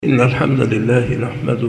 إن الحمد لله نحمده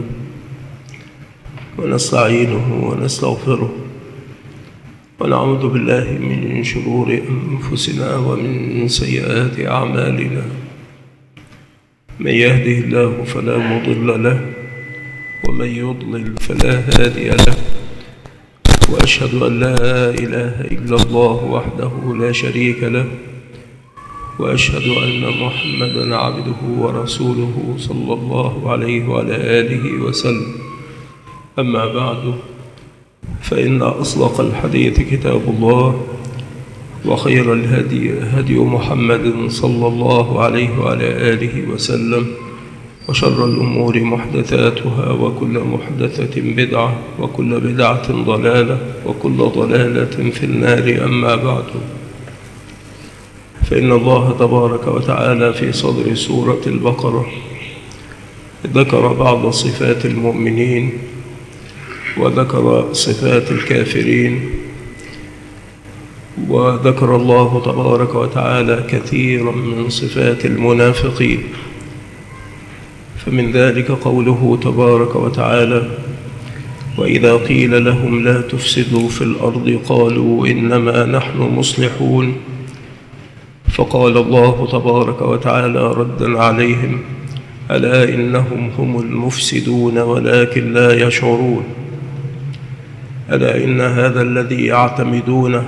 ونستعينه ونستغفره ونعوذ بالله من شرور أنفسنا ومن سيئات أعمالنا. من يهده الله فلا مضل له ومن يضلل فلا هادي له، وأشهد أن لا إله إلا الله وحده لا شريك له، وأشهد أن محمدًا عبده ورسوله صلى الله عليه وعلى آله وسلم. أما بعد، فإن أصدق الحديث كتاب الله، وخير الهدي هدي محمد صلى الله عليه وعلى آله وسلم، وشر الأمور محدثاتها، وكل محدثة بدعة، وكل بدعة ضلالة، وكل ضلالة في النار. أما بعد، فإن الله تبارك وتعالى في صدر سورة البقرة ذكر بعض صفات المؤمنين وذكر صفات الكافرين، وذكر الله تبارك وتعالى كثيرا من صفات المنافقين. فمن ذلك قوله تبارك وتعالى: وإذا قيل لهم لا تفسدوا في الأرض قالوا إنما نحن مصلحون. فقال الله تبارك وتعالى ردا عليهم: ألا إنهم هم المفسدون ولكن لا يشعرون. ألا إن هذا الذي يعتمدونه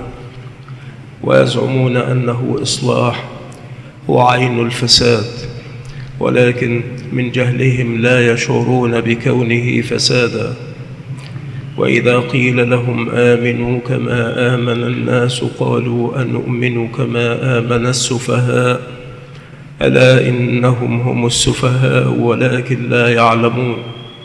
ويزعمون أنه إصلاح هو عين الفساد، ولكن من جهلهم لا يشعرون بكونه فسادا. وإذا قيل لهم آمنوا كما آمن الناس قالوا أنؤمن كما آمن السفهاء. ألا إنهم هم السفهاء ولكن لا يعلمون.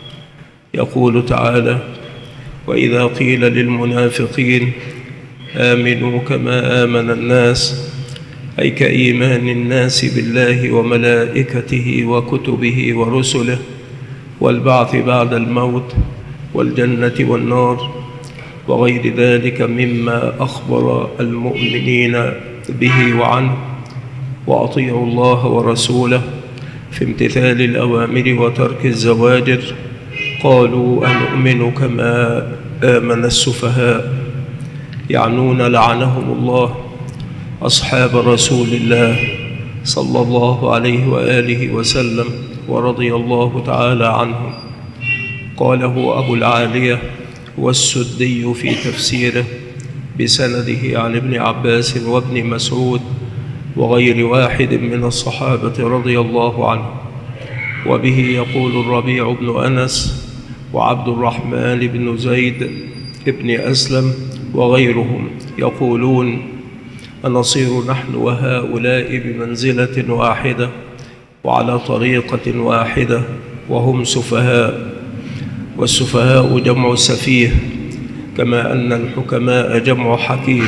يقول تعالى: وإذا قيل للمنافقين آمنوا كما آمن الناس، أي كإيمان الناس بالله وملائكته وكتبه ورسله والبعث بعد الموت والجنة والنار وغير ذلك مما أخبر المؤمنين به وعنه، وأطيعوا الله ورسوله في امتثال الأوامر وترك الزواجر، قالوا أنؤمن كما آمن السفهاء، يعنون لعنهم الله أصحاب رسول الله صلى الله عليه وآله وسلم ورضي الله تعالى عنهم. قاله أبو العالية والسدي في تفسيره بسنده عن ابن عباس وابن مسعود وغير واحد من الصحابة رضي الله عنه. وبه يقول الربيع بن أنس وعبد الرحمن بن زيد بن أسلم وغيرهم يقولون: أنصير نحن وهؤلاء بمنزلة واحدة وعلى طريقة واحدة وهم سفهاء. والسفهاء جمع سفيه، كما أن الحكماء جمع حكيم،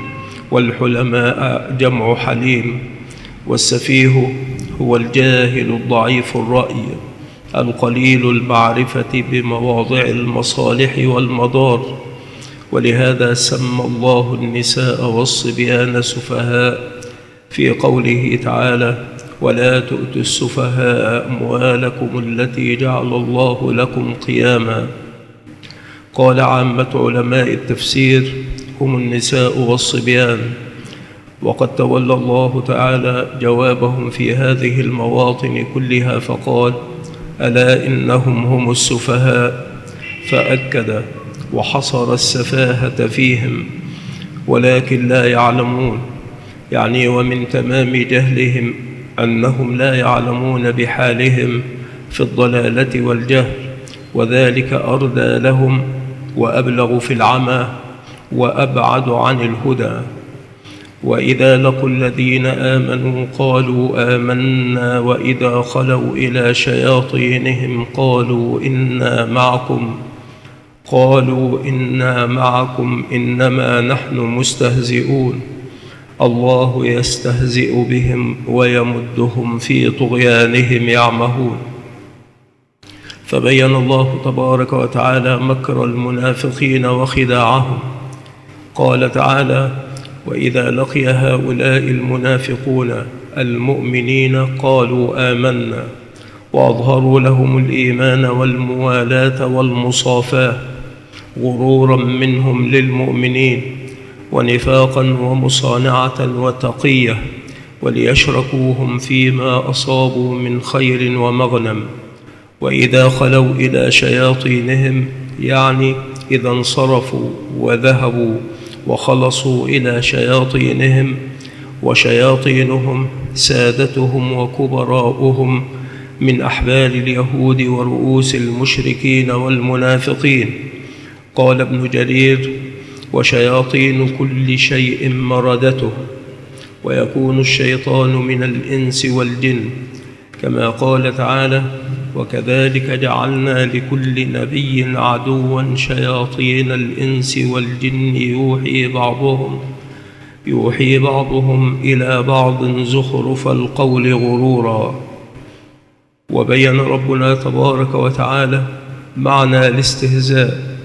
والحلماء جمع حليم. والسفيه هو الجاهل الضعيف الرأي القليل المعرفة بمواضع المصالح والمضار. ولهذا سمى الله النساء والصبيان سفهاء في قوله تعالى: ولا تؤتوا السفهاء أموالكم التي جعل الله لكم قياما. قال عامة علماء التفسير: هم النساء والصبيان. وقد تولى الله تعالى جوابهم في هذه المواطن كلها فقال: ألا إنهم هم السفهاء، فأكد وحصر السفاهة فيهم ولكن لا يعلمون، يعني ومن تمام جهلهم أنهم لا يعلمون بحالهم في الضلالة والجهل، وذلك أردى لهم وأبلغ في العمى وأبعد عن الهدى. وإذا لقوا الذين آمنوا قالوا آمنا، وإذا خلوا إلى شياطينهم قالوا إنا معكم إنما نحن مستهزئون. الله يستهزئ بهم ويمدهم في طغيانهم يعمهون. فبين الله تبارك وتعالى مكر المنافقين وخداعهم. قال تعالى: وإذا لقي هؤلاء المنافقون المؤمنين قالوا آمنا، وأظهروا لهم الإيمان والموالاة والمصافاة غرورا منهم للمؤمنين ونفاقا ومصانعة وتقية، وليشركوهم فيما أصابوا من خير ومغنم. وإذا خلوا إلى شياطينهم، يعني إذا انصرفوا وذهبوا وخلصوا إلى شياطينهم، وشياطينهم سادتهم وكبراؤهم من أحبار اليهود ورؤوس المشركين والمنافقين. قال ابن جرير: وشياطين كل شيء مردته. ويكون الشيطان من الإنس والجن، كما قال تعالى: وكذلك جعلنا لكل نبي عدوا شياطين الإنس والجن يوحي بعضهم إلى بعض زخرف القول غرورا. وبين ربنا تبارك وتعالى معنى الاستهزاء،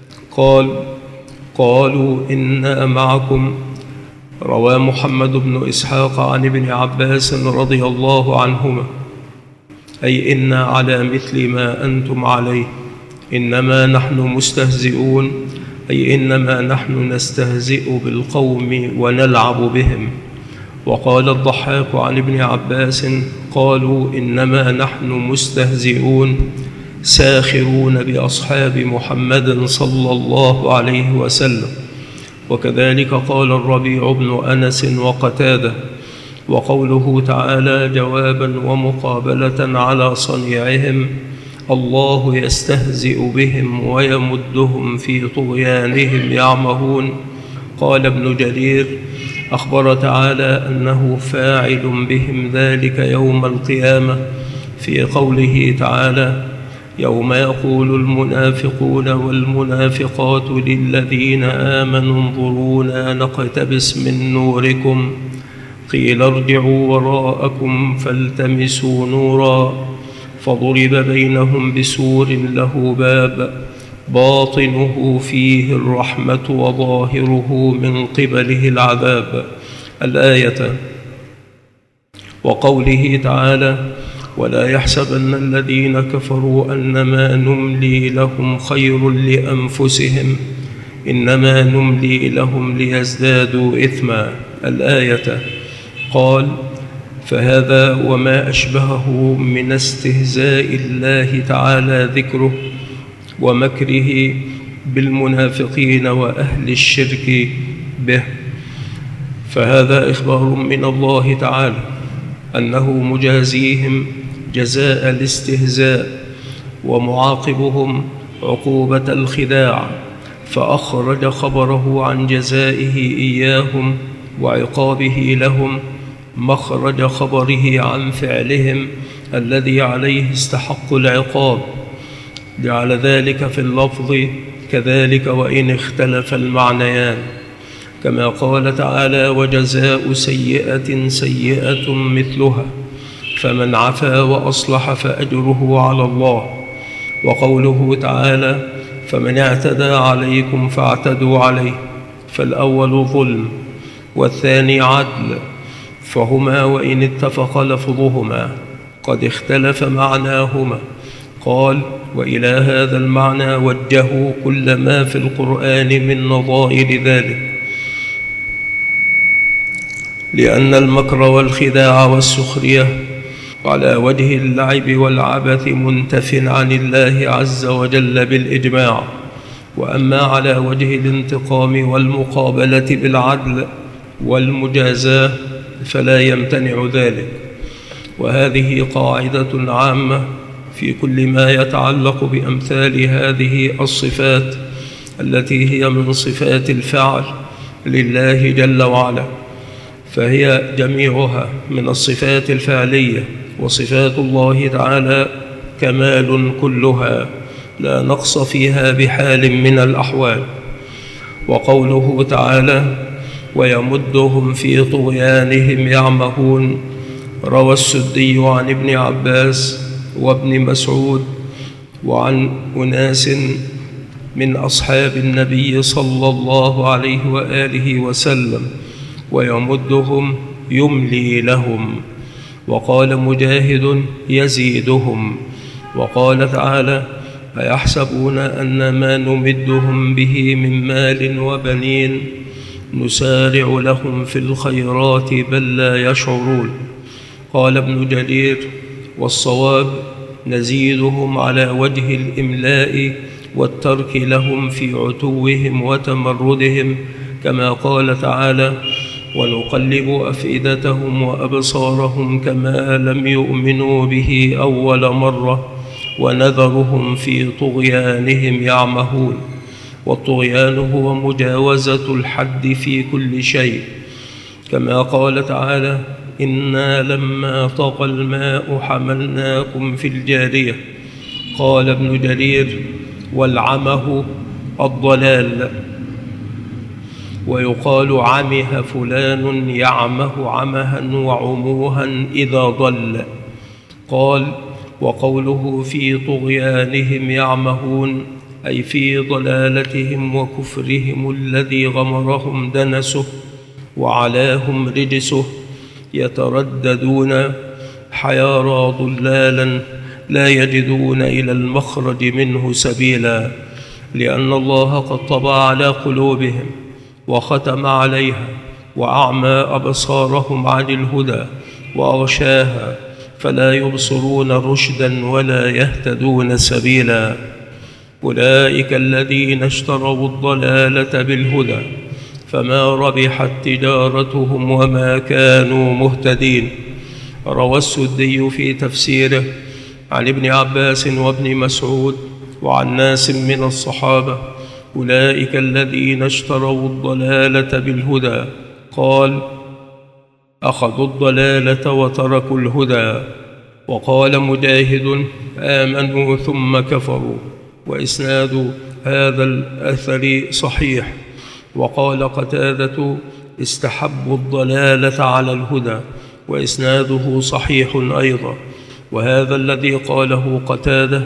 قالوا إنا معكم. روى محمد بن إسحاق عن ابن عباس رضي الله عنهما: أي إنا على مثل ما أنتم عليه، إنما نحن مستهزئون، أي إنما نحن نستهزئ بالقوم ونلعب بهم. وقال الضحاك عن ابن عباس: قالوا إنما نحن مستهزئون ساخرون بأصحاب محمد صلى الله عليه وسلم. وكذلك قال الربيع بن أنس وقتادة. وقوله تعالى جوابا ومقابلة على صنيعهم: الله يستهزئ بهم ويمدهم في طغيانهم يعمهون. قال ابن جرير: أخبر تعالى أنه فاعل بهم ذلك يوم القيامة في قوله تعالى: يوم يقول المنافقون والمنافقات للذين آمنوا انظرونا نقتبس من نوركم قيل ارجعوا وراءكم فالتمسوا نورا فضرب بينهم بسور له باب باطنه فيه الرحمة وظاهره من قبله العذاب. الآية. وقوله تعالى: ولا يحسبن الذين كفروا أنما نملي لهم خير لأنفسهم إنما نملي لهم ليزدادوا إثما. الآية. قال: فهذا وما أشبهه من استهزاء الله تعالى ذكره ومكره بالمنافقين وأهل الشرك به. فهذا إخبار من الله تعالى أنه مجازيهم جزاء الاستهزاء ومعاقبهم عقوبة الخداع، فأخرج خبره عن جزائه إياهم وعقابه لهم مخرج خبره عن فعلهم الذي عليه استحق العقاب، جعل ذلك في اللفظ كذلك وإن اختلف المعنيان، كما قال تعالى: وجزاء سيئة سيئة مثلها فمن عفا وأصلح فأجره على الله. وقوله تعالى: فمن اعتدى عليكم فاعتدوا عليه، فالأول ظلم والثاني عدل، فهما وإن اتفق لفظهما قد اختلف معناهما. قال: وإلى هذا المعنى وجهوا كل ما في القرآن من نظائر ذلك، لأن المكر والخداع والسخرية على وجه اللعب والعبث منتف عن الله عز وجل بالإجماع، وأما على وجه الانتقام والمقابلة بالعدل والمجازاة فلا يمتنع ذلك. وهذه قاعدة عامة في كل ما يتعلق بأمثال هذه الصفات التي هي من صفات الفعل لله جل وعلا، فهي جميعها من الصفات الفعلية، وصفات الله تعالى كمال كلها لا نقص فيها بحال من الأحوال. وقوله تعالى: ويمدهم في طغيانهم يعمهون، روى السدي عن ابن عباس وابن مسعود وعن أناس من أصحاب النبي صلى الله عليه وآله وسلم: ويمدهم يملي لهم. وقال مجاهد يزيدهم. وقال تعالى أيحسبون أن ما نمدهم به من مال وبنين نسارع لهم في الخيرات بل لا يشعرون. قال ابن جرير والصواب نزيدهم على وجه الإملاء والترك لهم في عتوهم وتمردهم، كما قال تعالى ونقلب أفئدتهم وأبصارهم كما لم يؤمنوا به أول مرة ونذرهم في طغيانهم يعمهون. والطغيان هو مجاوزة الحد في كل شيء، كما قال تعالى إنا لما طغى الماء حملناكم في الجارية. قال ابن جرير والعمه الضلال، ويقال عمه فلان يعمه عمها وعموها إذا ضل. قال وقوله في طغيانهم يعمهون أي في ضلالتهم وكفرهم الذي غمرهم دنسه وعلاهم رجسه، يترددون حيارى ضلالا لا يجدون إلى المخرج منه سبيلا، لأن الله قد طبع على قلوبهم وختم عليها وأعمى أبصارهم عن الهدى وأغشاها فلا يبصرون رشدا ولا يهتدون سبيلا. أولئك الذين اشتروا الضلالة بالهدى فما ربحت تجارتهم وما كانوا مهتدين. روى السدي في تفسيره عن ابن عباس وابن مسعود وعن ناس من الصحابة أولئك الذين اشتروا الضلالة بالهدى، قال أخذوا الضلالة وتركوا الهدى. وقال مجاهد آمنوا ثم كفروا، وإسناد هذا الأثر صحيح. وقال قتادة استحبوا الضلالة على الهدى، وإسناده صحيح أيضا. وهذا الذي قاله قتادة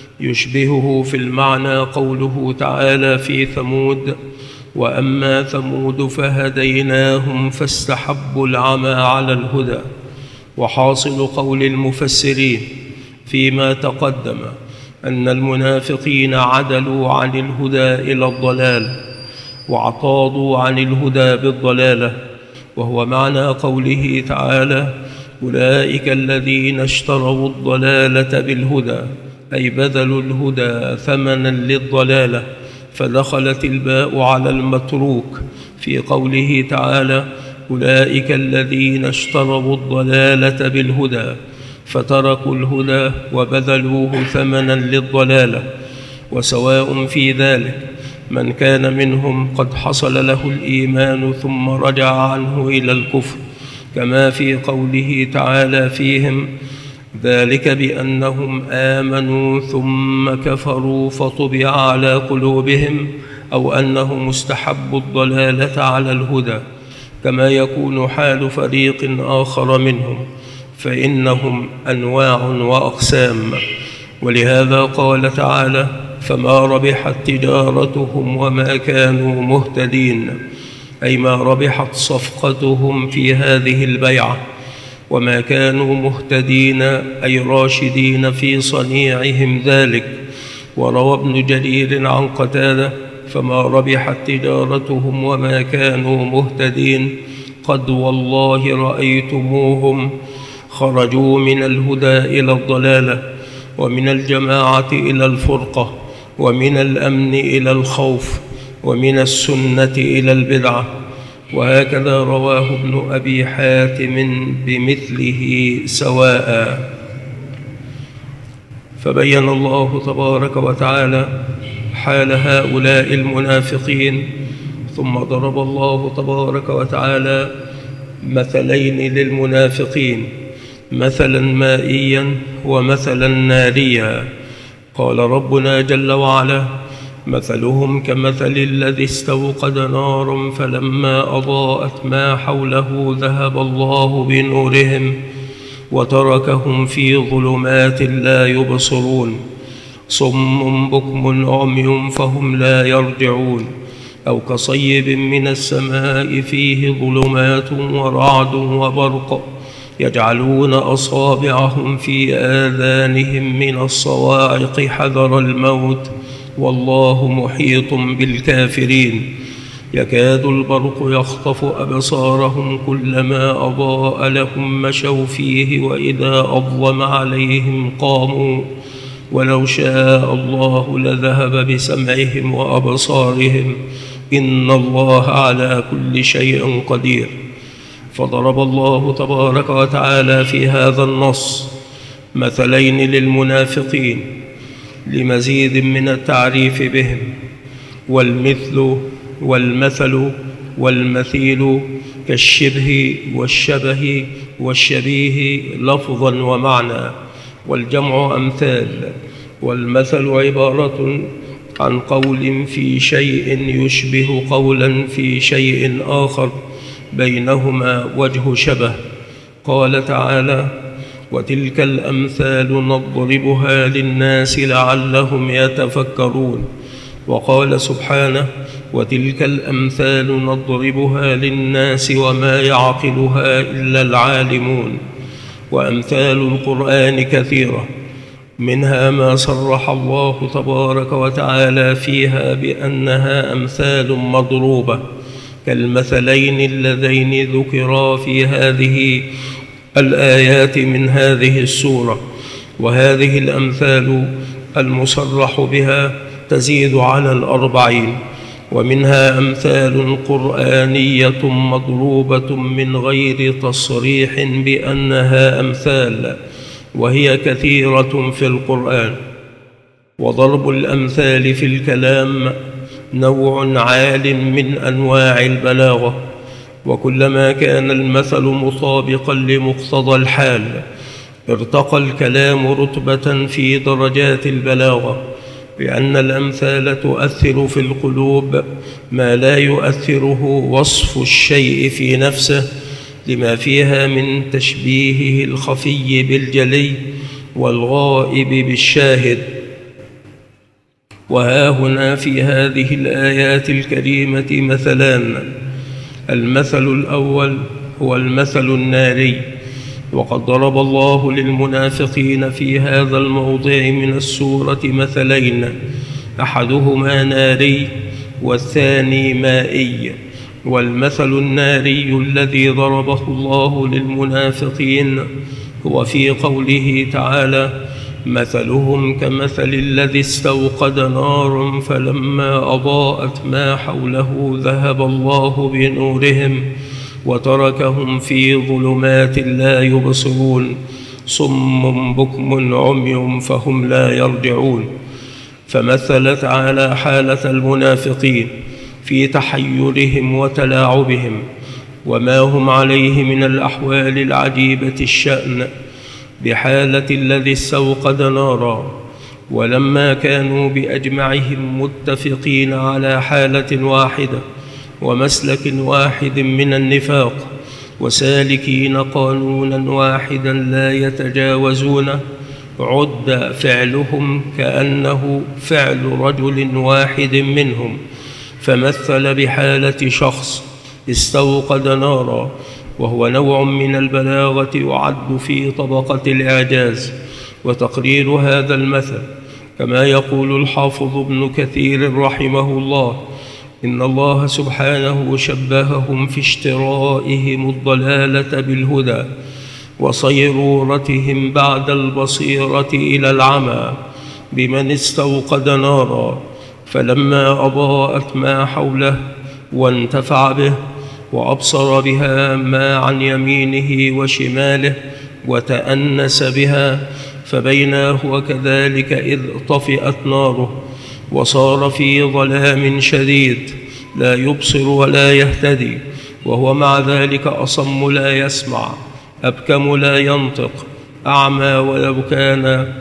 يشبهه في المعنى قوله تعالى في ثمود وأما ثمود فهديناهم فاستحبوا العمى على الهدى. وحاصل قول المفسرين فيما تقدم أن المنافقين عدلوا عن الهدى إلى الضلال واعتاضوا عن الهدى بالضلالة، وهو معنى قوله تعالى أولئك الذين اشتروا الضلالة بالهدى، أي بذلوا الهدى ثمنا للضلالة، فدخلت الباء على المتروك في قوله تعالى أولئك الذين اشتروا الضلالة بالهدى فتركوا الهدى وبذلوه ثمنا للضلالة. وسواء في ذلك من كان منهم قد حصل له الإيمان ثم رجع عنه إلى الكفر، كما في قوله تعالى فيهم ذلك بأنهم آمنوا ثم كفروا فطبع على قلوبهم، أو أنهم استحبوا الضلالة على الهدى، كما يكون حال فريق آخر منهم، فإنهم أنواع وأقسام. ولهذا قال تعالى فما ربحت تجارتهم وما كانوا مهتدين، أي ما ربحت صفقتهم في هذه البيعة، وما كانوا مهتدين أي راشدين في صنيعهم ذلك. وروى ابن جرير عن قتادة فما ربحت تجارتهم وما كانوا مهتدين قد والله رأيتموهم خرجوا من الهدى إلى الضلالة، ومن الجماعة إلى الفرقة، ومن الأمن إلى الخوف، ومن السنة إلى البدعة. وهكذا رواه ابن أبي حاتم بمثله سواء. فبين الله تبارك وتعالى حال هؤلاء المنافقين، ثم ضرب الله تبارك وتعالى مثلين للمنافقين، مثلا مائيا ومثلا ناريا. قال ربنا جل وعلا مثلهم كمثل الذي استوقد نارا فلما أضاءت ما حوله ذهب الله بنورهم وتركهم في ظلمات لا يبصرون، صم بكم عمي فهم لا يرجعون. أو كصيب من السماء فيه ظلمات ورعد وبرق يجعلون أصابعهم في آذانهم من الصواعق حذر الموت والله محيط بالكافرين. يكاد البرق يخطف أبصارهم كلما أضاء لهم مشوا فيه وإذا أظلم عليهم قاموا ولو شاء الله لذهب بسمعهم وأبصارهم إن الله على كل شيء قدير. فضرب الله تبارك وتعالى في هذا النص مثلين للمنافقين لمزيد من التعريف بهم، والمثل والمثل والمثيل كالشبه والشبه والشبيه لفظا ومعنى، والجمع أمثال. والمثل عبارة عن قول في شيء يشبه قولا في شيء آخر بينهما وجه شبه. قال تعالى: وتلك الأمثال نضربها للناس لعلهم يتفكرون. وقال سبحانه: وتلك الأمثال نضربها للناس وما يعقلها إلا العالمون. وأمثال القرآن كثيرة، منها ما صرح الله تبارك وتعالى فيها بأنها أمثال مضروبة كالمثلين اللذين ذكرا في هذه الآيات من هذه السورة. وهذه الأمثال المصرح بها تزيد على 40، ومنها أمثال قرآنية مضروبة من غير تصريح بأنها أمثال، وهي كثيرة في القرآن. وضرب الأمثال في الكلام نوع عال من أنواع البلاغة، وكلما كان المثل مطابقا لمقتضى الحال ارتقى الكلام رتبة في درجات البلاغة، لأن الأمثال تؤثر في القلوب ما لا يؤثره وصف الشيء في نفسه، لما فيها من تشبيهه الخفي بالجلي والغائب بالشاهد. وها هنا في هذه الآيات الكريمة مثلان. المثل الأول هو المثل الناري، وقد ضرب الله للمنافقين في هذا الموضع من السورة مثلين، أحدهما ناري والثاني مائي. والمثل الناري الذي ضربه الله للمنافقين هو في قوله تعالى: مثلهم كمثل الذي استوقد نارا فلما أضاءت ما حوله ذهب الله بنورهم وتركهم في ظلمات لا يبصرون صم بكم عمي فهم لا يرجعون. فمثل تعالى حالة المنافقين في تحيرهم وتلاعبهم وما هم عليه من الأحوال العجيبة الشأن بحالة الذي استوقد نارا، ولما كانوا بأجمعهم متفقين على حالة واحدة ومسلك واحد من النفاق وسالكين قانونا واحدا لا يتجاوزونه، عد فعلهم كأنه فعل رجل واحد منهم. فمثل بحالة شخص استوقد نارا، وهو نوع من البلاغة يعد في طبقة الإعجاز. وتقرير هذا المثل كما يقول الحافظ ابن كثير رحمه الله: إن الله سبحانه شبههم في اشترائهم الضلالة بالهدى وصيرورتهم بعد البصيرة إلى العمى بمن استوقد نارا فلما أضاءت ما حوله وانتفع به وأبصر بها ما عن يمينه وشماله وتأنس بها، فبينا هو كذلك إذ طفئت ناره وصار في ظلام شديد لا يبصر ولا يهتدي، وهو مع ذلك أصم لا يسمع أبكم لا ينطق أعمى ولو كان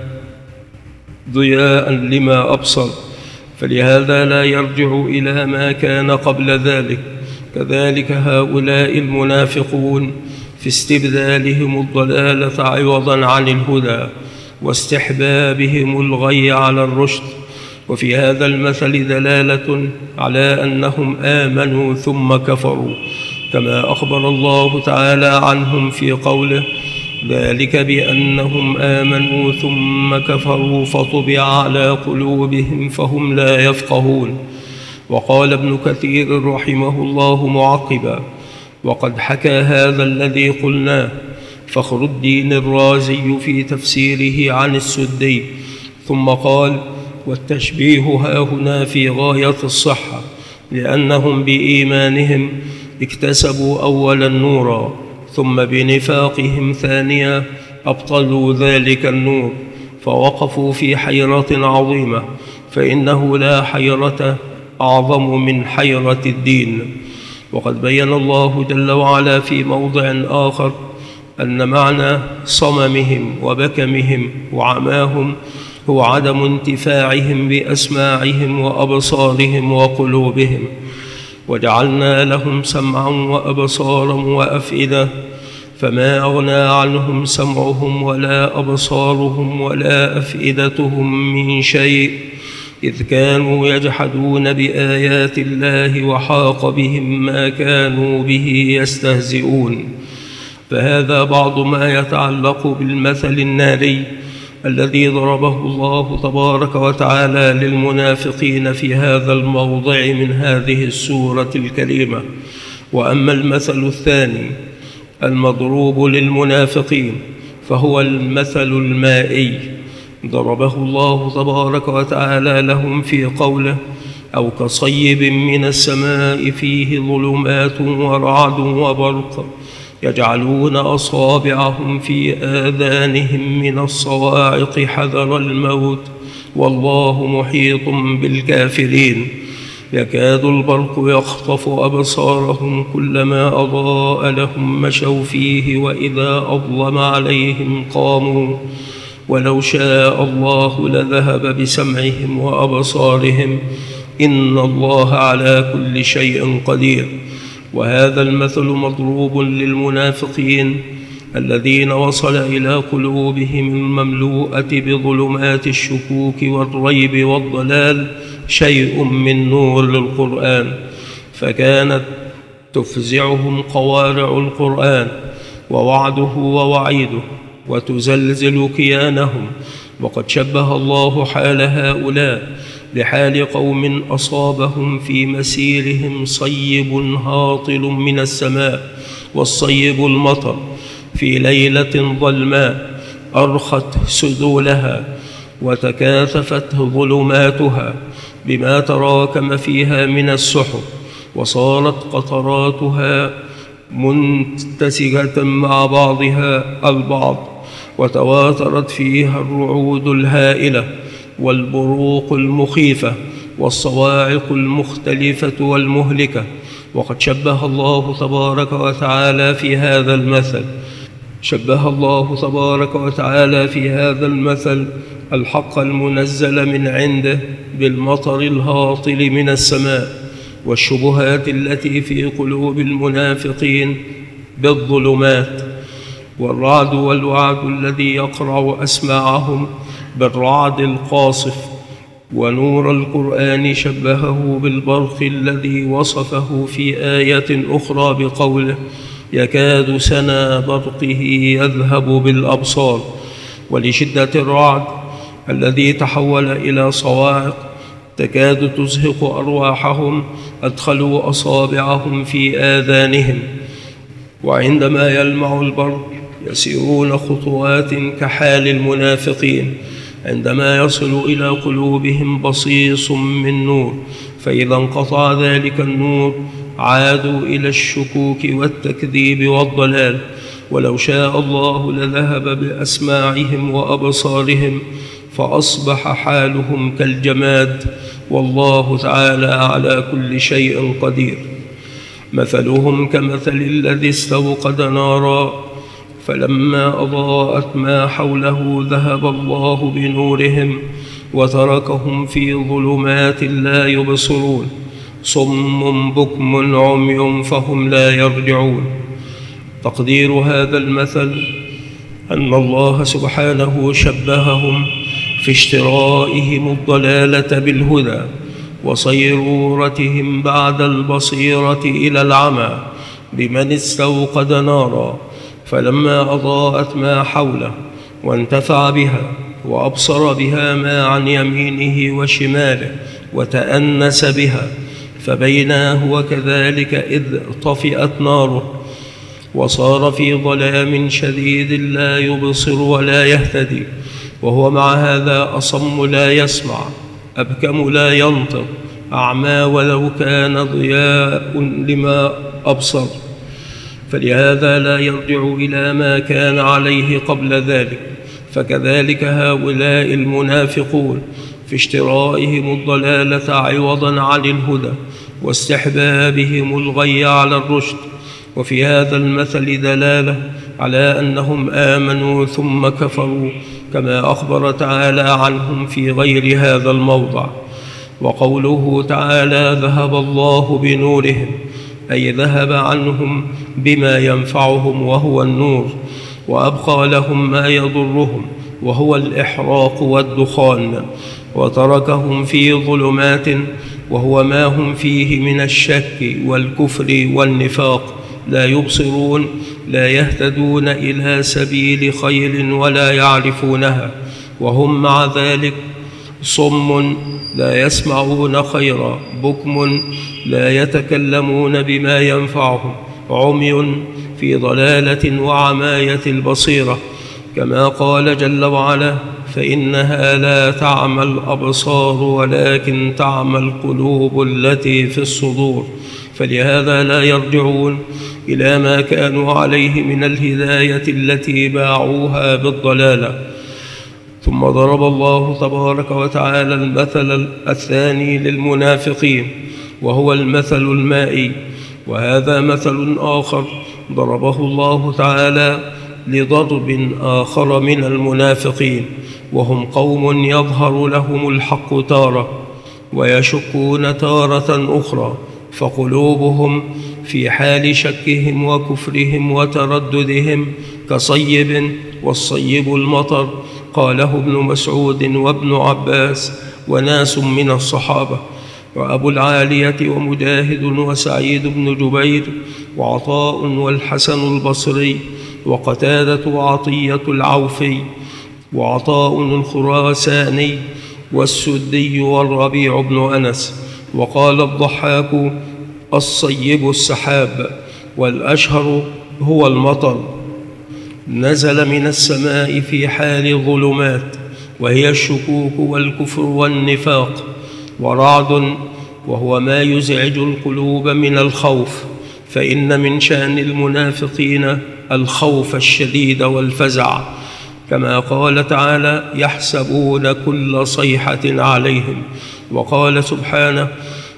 ضياء لما أبصر، فلهذا لا يرجع إلى ما كان قبل ذلك. كذلك هؤلاء المنافقون في استبدالهم الضلالة عوضا عن الهدى واستحبابهم الغي على الرشد. وفي هذا المثل دلالة على أنهم آمنوا ثم كفروا، كما أخبر الله تعالى عنهم في قوله: ذلك بأنهم آمنوا ثم كفروا فطبع على قلوبهم فهم لا يفقهون. وقال ابن كثير رحمه الله معقبا: وقد حكى هذا الذي قلناه فخر الدين الرازي في تفسيره عن السدي، ثم قال: والتشبيه هاهنا في غاية الصحة، لأنهم بإيمانهم اكتسبوا أولا نورا، ثم بنفاقهم ثانيا أبطلوا ذلك النور، فوقفوا في حيرة عظيمة، فإنه لا حيرة أعظم من حيرة الدين. وقد بين الله جل وعلا في موضع آخر أن معنى صممهم وبكمهم وعماهم هو عدم انتفاعهم بأسماعهم وأبصارهم وقلوبهم، وجعلنا لهم سمعا وأبصارا وأفئدة فما أغنى عنهم سمعهم ولا أبصارهم ولا أفئدتهم من شيء، إذ كانوا يجحدون بآيات الله وحاق بهم ما كانوا به يستهزئون. فهذا بعض ما يتعلق بالمثل الناري الذي ضربه الله تبارك وتعالى للمنافقين في هذا الموضع من هذه السورة الكريمة. وأما المثل الثاني المضروب للمنافقين فهو المثل المائي، ضربه الله تبارك وتعالى لهم في قوله: أو كصيب من السماء فيه ظلمات ورعد وبرق يجعلون أصابعهم في آذانهم من الصواعق حذر الموت والله محيط بالكافرين، يكاد البرق يخطف أبصارهم كلما أضاء لهم مشوا فيه وإذا أظلم عليهم قاموا ولو شاء الله لذهب بسمعهم وأبصارهم إن الله على كل شيء قدير. وهذا المثل مضروب للمنافقين الذين وصل إلى قلوبهم المملوءة بظلمات الشكوك والريب والضلال شيء من نور القرآن، فكانت تفزعهم قوارع القرآن ووعده ووعيده وتزلزل كيانهم. وقد شبه الله حال هؤلاء لحال قوم أصابهم في مسيرهم صيب هاطل من السماء، والصيب المطر في ليلة ظلماء أرخت سدولها وتكاثفت ظلماتها بما تراكم فيها من السحب، وصارت قطراتها منتسجة مع بعضها البعض، وتواترت فيها الرعود الهائلة والبروق المخيفة والصواعق المختلفة والمهلكة. وقد شبه الله تبارك وتعالى في هذا المثل الحق المنزل من عنده بالمطر الهاطل من السماء، والشبهات التي في قلوب المنافقين بالظلمات، والرعد والوعد الذي يقرع أسماعهم بالرعد القاصف. ونور القرآن شبهه بالبرق الذي وصفه في آية أخرى بقوله: يكاد سنا برقه يذهب بالأبصار. ولشدة الرعد الذي تحول إلى صواعق تكاد تزهق أرواحهم أدخلوا أصابعهم في آذانهم، وعندما يلمع البرق يسيرون خطوات كحال المنافقين عندما يصل إلى قلوبهم بصيص من نور، فإذا انقطع ذلك النور عادوا إلى الشكوك والتكذيب والضلال، ولو شاء الله لذهب بأسماعهم وأبصارهم فأصبح حالهم كالجماد، والله تعالى على كل شيء قدير. مثلهم كمثل الذي استوقد نارا فلما أضاءت ما حوله ذهب الله بنورهم وتركهم في ظلمات لا يبصرون، صم بكم عمي فهم لا يرجعون. تقدير هذا المثل أن الله سبحانه شبههم في اشترائهم الضلالة بالهدى وصيرورتهم بعد البصيرة إلى العمى، بمن استوقد نارا، فلما أضاءت ما حوله وانتفع بها وأبصر بها ما عن يمينه وشماله وتأنس بها، فبينا هو كذلك إذ طفئت ناره وصار في ظلام شديد لا يبصر ولا يهتدي، وهو مع هذا أصم لا يسمع، أبكم لا ينطق، أعمى ولو كان ضياء لما أبصر، فلهذا لا يرجع إلى ما كان عليه قبل ذلك. فكذلك هؤلاء المنافقون في اشترائهم الضلالة عوضا عن الهدى واستحبابهم الغي على الرشد. وفي هذا المثل دلالة على أنهم آمنوا ثم كفروا، كما أخبر تعالى عنهم في غير هذا الموضع. وقوله تعالى ذهب الله بنورهم، أي ذهب عنهم بما ينفعهم وهو النور، وأبقى لهم ما يضرهم وهو الإحراق والدخان، وتركهم في ظلمات وهو ما هم فيه من الشك والكفر والنفاق، لا يبصرون لا يهتدون إلى سبيل خير ولا يعرفونها، وهم مع ذلك صم لا يسمعون خيرا، بكم لا يتكلمون بما ينفعهم، عمي في ضلالة وعماية البصيرة، كما قال جل وعلا فإنها لا تعمى الأبصار ولكن تعمى القلوب التي في الصدور. فلهذا لا يرجعون إلى ما كانوا عليه من الهداية التي باعوها بالضلالة. ثم ضرب الله تبارك وتعالى المثل الثاني للمنافقين، وهو المثل المائي، وهذا مثل آخر ضربه الله تعالى لضرب آخر من المنافقين، وهم قوم يظهر لهم الحق تارة ويشكون تارة أخرى، فقلوبهم في حال شكهم وكفرهم وترددهم كصيب، والصيب المطر، قاله ابن مسعود وابن عباس وناس من الصحابة، وأبو العالية ومجاهد وسعيد بن جبير وعطاء والحسن البصري وقتادة وعطية العوفي وعطاء الخراساني والسدي والربيع بن أنس. وقال الضحاك الصيب السحاب، والأشهر هو المطر، نزل من السماء في حال ظلمات، وهي الشكوك والكفر والنفاق، ورعد وهو ما يزعج القلوب من الخوف، فإن من شأن المنافقين الخوف الشديد والفزع، كما قال تعالى يحسبون كل صيحة عليهم. وقال سبحانه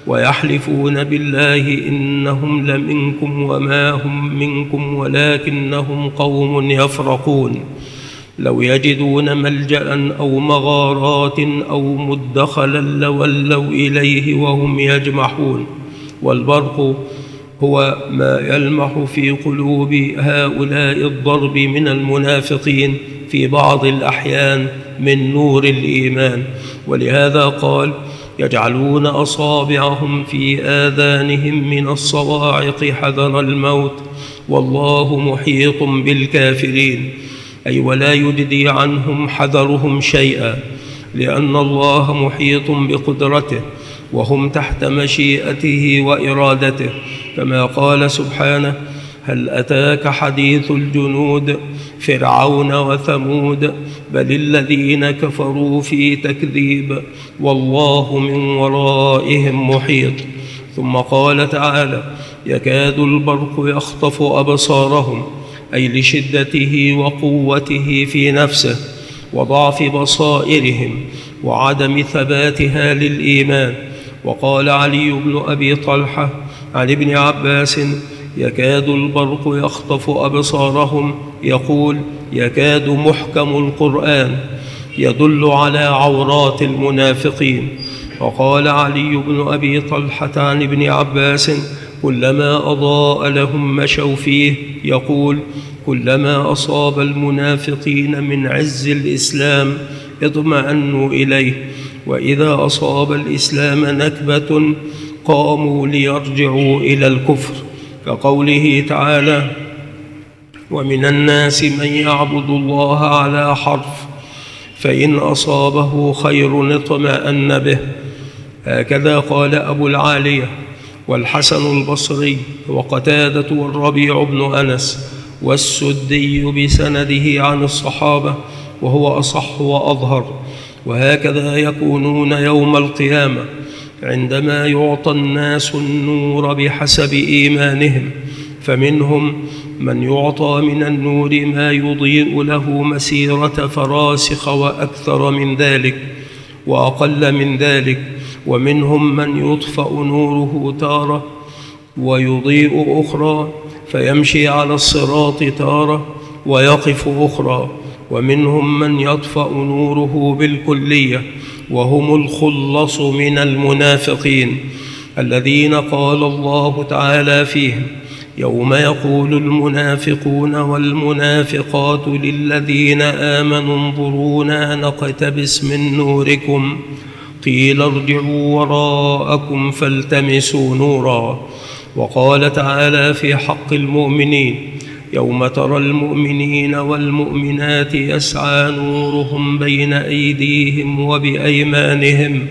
ويحلفون بالله إنهم لمنكم وما هم منكم ولكنهم قوم يفرقون، لو يجدون ملجأ أو مغارات أو مدخلا لولوا إليه وهم يجمحون. والبرق هو ما يلمح في قلوب هؤلاء الضرب من المنافقين في بعض الأحيان من نور الإيمان، ولهذا قال يجعلون أصابعهم في آذانهم من الصواعق حذر الموت والله محيط بالكافرين، أي ولا يجدي عنهم حذرهم شيئا، لأن الله محيط بقدرته وهم تحت مشيئته وإرادته، كما قال سبحانه هل أتاك حديث الجنود فرعون وثمود بل الذين كفروا في تكذيب والله من ورائهم محيط. ثم قال تعالى يكاد البرق يخطف أبصارهم، أي لشدته وقوته في نفسه وضعف بصائرهم وعدم ثباتها للإيمان. وقال علي بن أبي طلحة عن ابن عباس يكاد البرق يخطف أبصارهم، يقول يكاد محكم القرآن يدل على عورات المنافقين. وقال علي بن أبي طلحة عن ابن عباس كلما أضاء لهم مشوا فيه، يقول كلما أصاب المنافقين من عز الإسلام اطمأنوا إليه، وإذا أصاب الإسلام نكبة قاموا ليرجعوا إلى الكفر. كقوله تعالى: ومن الناس من يعبد الله على حرف فإن أصابه خير اطمأن به. هكذا قال أبو العالية والحسن البصري وقتادة والربيع بن أنس والسدي بسنده عن الصحابة، وهو أصح وأظهر. وهكذا يكونون يوم القيامة عندما يعطى الناس النور بحسب إيمانهم، فمنهم من يعطى من النور ما يضيء له مسيرة فراسخ وأكثر من ذلك وأقل من ذلك، ومنهم من يطفأ نوره تارة ويضيء أخرى، فيمشي على الصراط تارة ويقف أخرى، ومنهم من يطفأ نوره بالكلية، وهم الخلص من المنافقين الذين قال الله تعالى فيهم: يوم يقول المنافقون والمنافقات للذين آمنوا انظرونا نقتبس من نوركم قيل ارجعوا وراءكم فالتمسوا نورا. وقال تعالى في حق المؤمنين: يوم ترى المؤمنين والمؤمنات يسعى نورهم بين أيديهم وبأيمانهم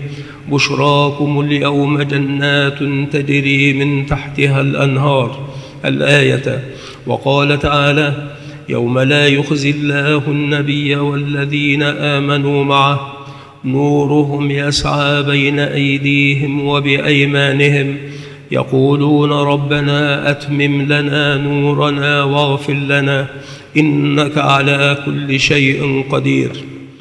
بشراكم اليوم جنات تجري من تحتها الأنهار. الآية. وقال تعالى: يوم لا يخزي الله النبي والذين آمنوا معه نورهم يسعى بين أيديهم وبأيمانهم يقولون ربنا أتمم لنا نورنا واغفر لنا إنك على كل شيء قدير.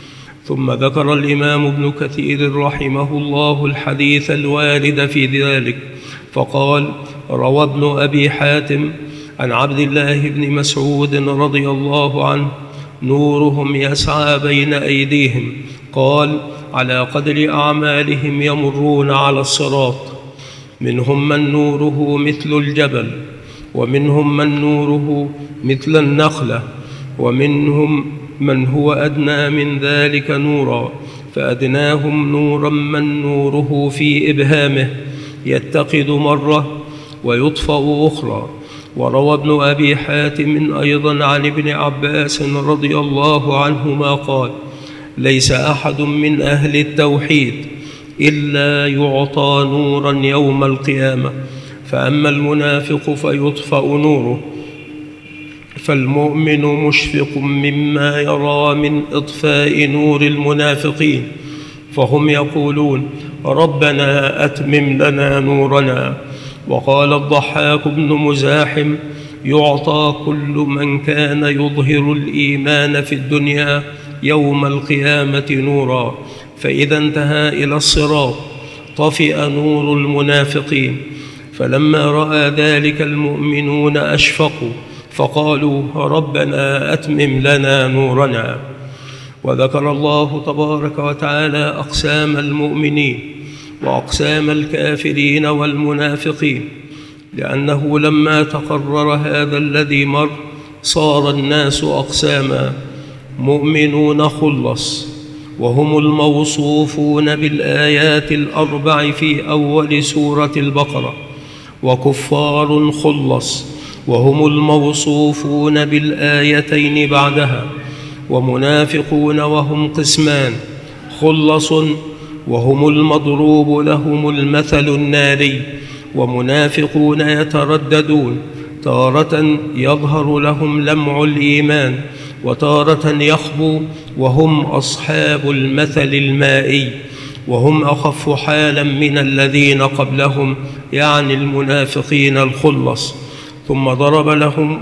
ثم ذكر الإمام ابن كثير رحمه الله الحديث الوارد في ذلك، فقال: روى ابن أبي حاتم عن عبد الله بن مسعود رضي الله عنه: نورهم يسعى بين أيديهم، قال: على قدر أعمالهم يمرون على الصراط، منهم من نوره مثل الجبل، ومنهم من نوره مثل النخلة، ومنهم من هو أدنى من ذلك نورا، فأدناهم نورا من نوره في إبهامه يتقد مرة ويطفأ أخرى. وروى ابن أبي حاتم أيضا عن ابن عباس رضي الله عنهما قال: ليس أحد من أهل التوحيد إلا يعطى نورا يوم القيامة، فأما المنافق فيطفأ نوره، فالمؤمن مشفق مما يرى من إطفاء نور المنافقين، فهم يقولون ربنا أتمم لنا نورنا. وقال الضحاك بن مزاحم: يعطى كل من كان يظهر الإيمان في الدنيا يوم القيامة نورا، فإذا انتهى إلى الصراط طفئ نور المنافقين، فلما رأى ذلك المؤمنون أشفقوا فقالوا ربنا أتمم لنا نورنا. وذكر الله تبارك وتعالى أقسام المؤمنين وأقسام الكافرين والمنافقين، لأنه لما تقرر هذا الذي مر صار الناس أقساما: مؤمنون خلص وهم الموصوفون بالآيات الأربع في أول سورة البقرة، وكفار خلص وهم الموصوفون بالآيتين بعدها، ومنافقون وهم قسمان: خلص وهم المضروب لهم المثل الناري، ومنافقون يترددون، تارة يظهر لهم لمع الإيمان وتارة يخبو، وهم أصحاب المثل المائي، وهم أخف حالا من الذين قبلهم، يعني المنافقين الخلص. ثم ضرب لهم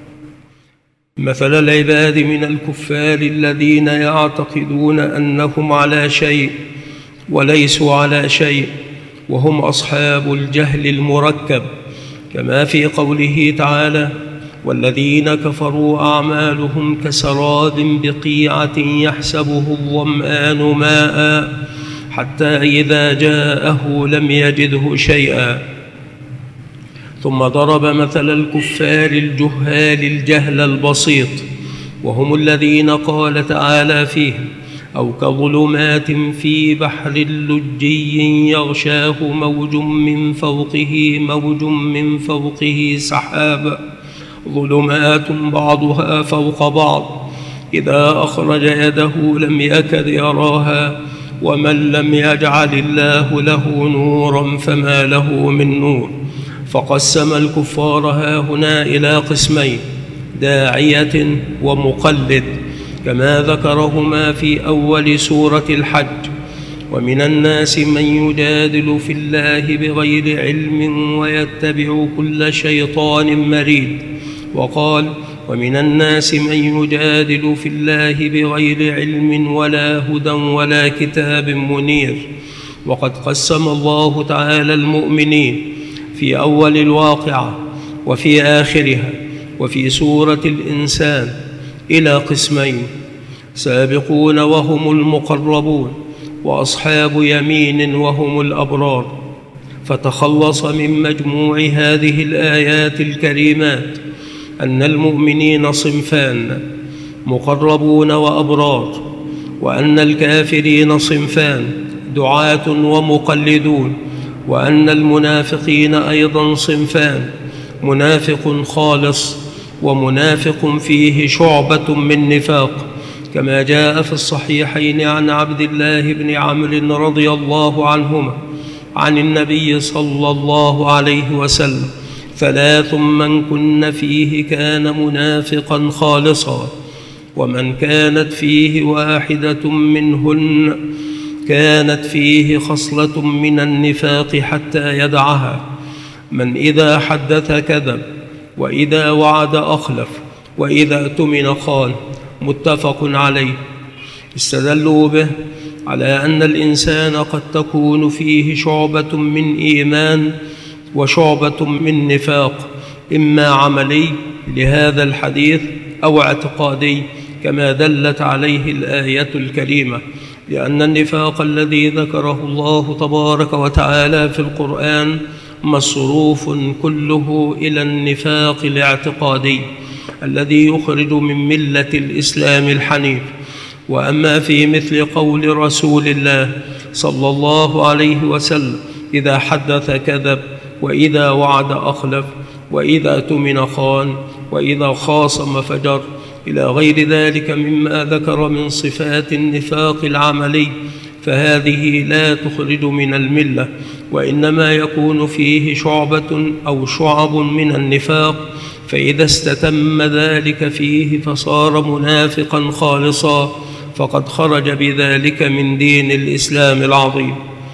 مثل العباد من الكفار الذين يعتقدون أنهم على شيء وليسوا على شيء، وهم أصحاب الجهل المركب، كما في قوله تعالى: والذين كفروا أعمالهم كسراب بقيعة يحسبه الظمآن ماء حتى إذا جاءه لم يجده شيئا. ثم ضرب مثل الكفار الجهال الجهل البسيط، وهم الذين قال تعالى فيهم: أو كظلمات في بحر لجي يغشاه موج من فوقه سحاب، ظلمات بعضها فوق بعض، إذا أخرج يده لم يكد يراها، ومن لم يجعل الله له نورا فما له من نور. فقسم الكفار هاهنا إلى قسمين: داعية ومقلد، كما ذكرهما في أول سورة الحج. ومن الناس من يجادل في الله بغير علم ويتبع كل شيطان مريد. وقال: ومن الناس من يجادل في الله بغير علم ولا هدى ولا كتاب منير. وقد قسم الله تعالى المؤمنين في أول الواقعة وفي آخرها وفي سورة الإنسان إلى قسمين: سابقون وهم المقربون، وأصحاب يمين وهم الأبرار. فتخلص من مجموع هذه الآيات الكريمات أن المؤمنين صنفان: مقربون وأبرار، وأن الكافرين صنفان: دعاة ومقلدون، وأن المنافقين أيضا صنفان: منافق خالص ومنافق فيه شعبة من نفاق، كما جاء في الصحيحين عن عبد الله بن عمرو رضي الله عنهما عن النبي صلى الله عليه وسلم: ثلاث من كن فيه كان منافقا خالصا، ومن كانت فيه واحدة منهن كانت فيه خصلة من النفاق حتى يدعها: من إذا حدث كذب، وإذا وعد أخلف، وإذا اؤتمن خان. متفق عليه. استدلوا به على أن الإنسان قد تكون فيه شعبة من إيمان وشعبة من نفاق، إما عملي لهذا الحديث أو اعتقادي، كما دلت عليه الآية الكريمة، لأن النفاق الذي ذكره الله تبارك وتعالى في القرآن مصروف كله إلى النفاق الاعتقادي الذي يخرج من ملة الإسلام الحنيف. وأما في مثل قول رسول الله صلى الله عليه وسلم: إذا حدث كذب، وإذا وعد أخلف، وإذا اؤتمن خان، وإذا خاصم فجر، إلى غير ذلك مما ذكر من صفات النفاق العملي، فهذه لا تخرج من الملة، وإنما يكون فيه شعبة أو شعب من النفاق، فإذا استتم ذلك فيه فصار منافقا خالصا، فقد خرج بذلك من دين الإسلام العظيم.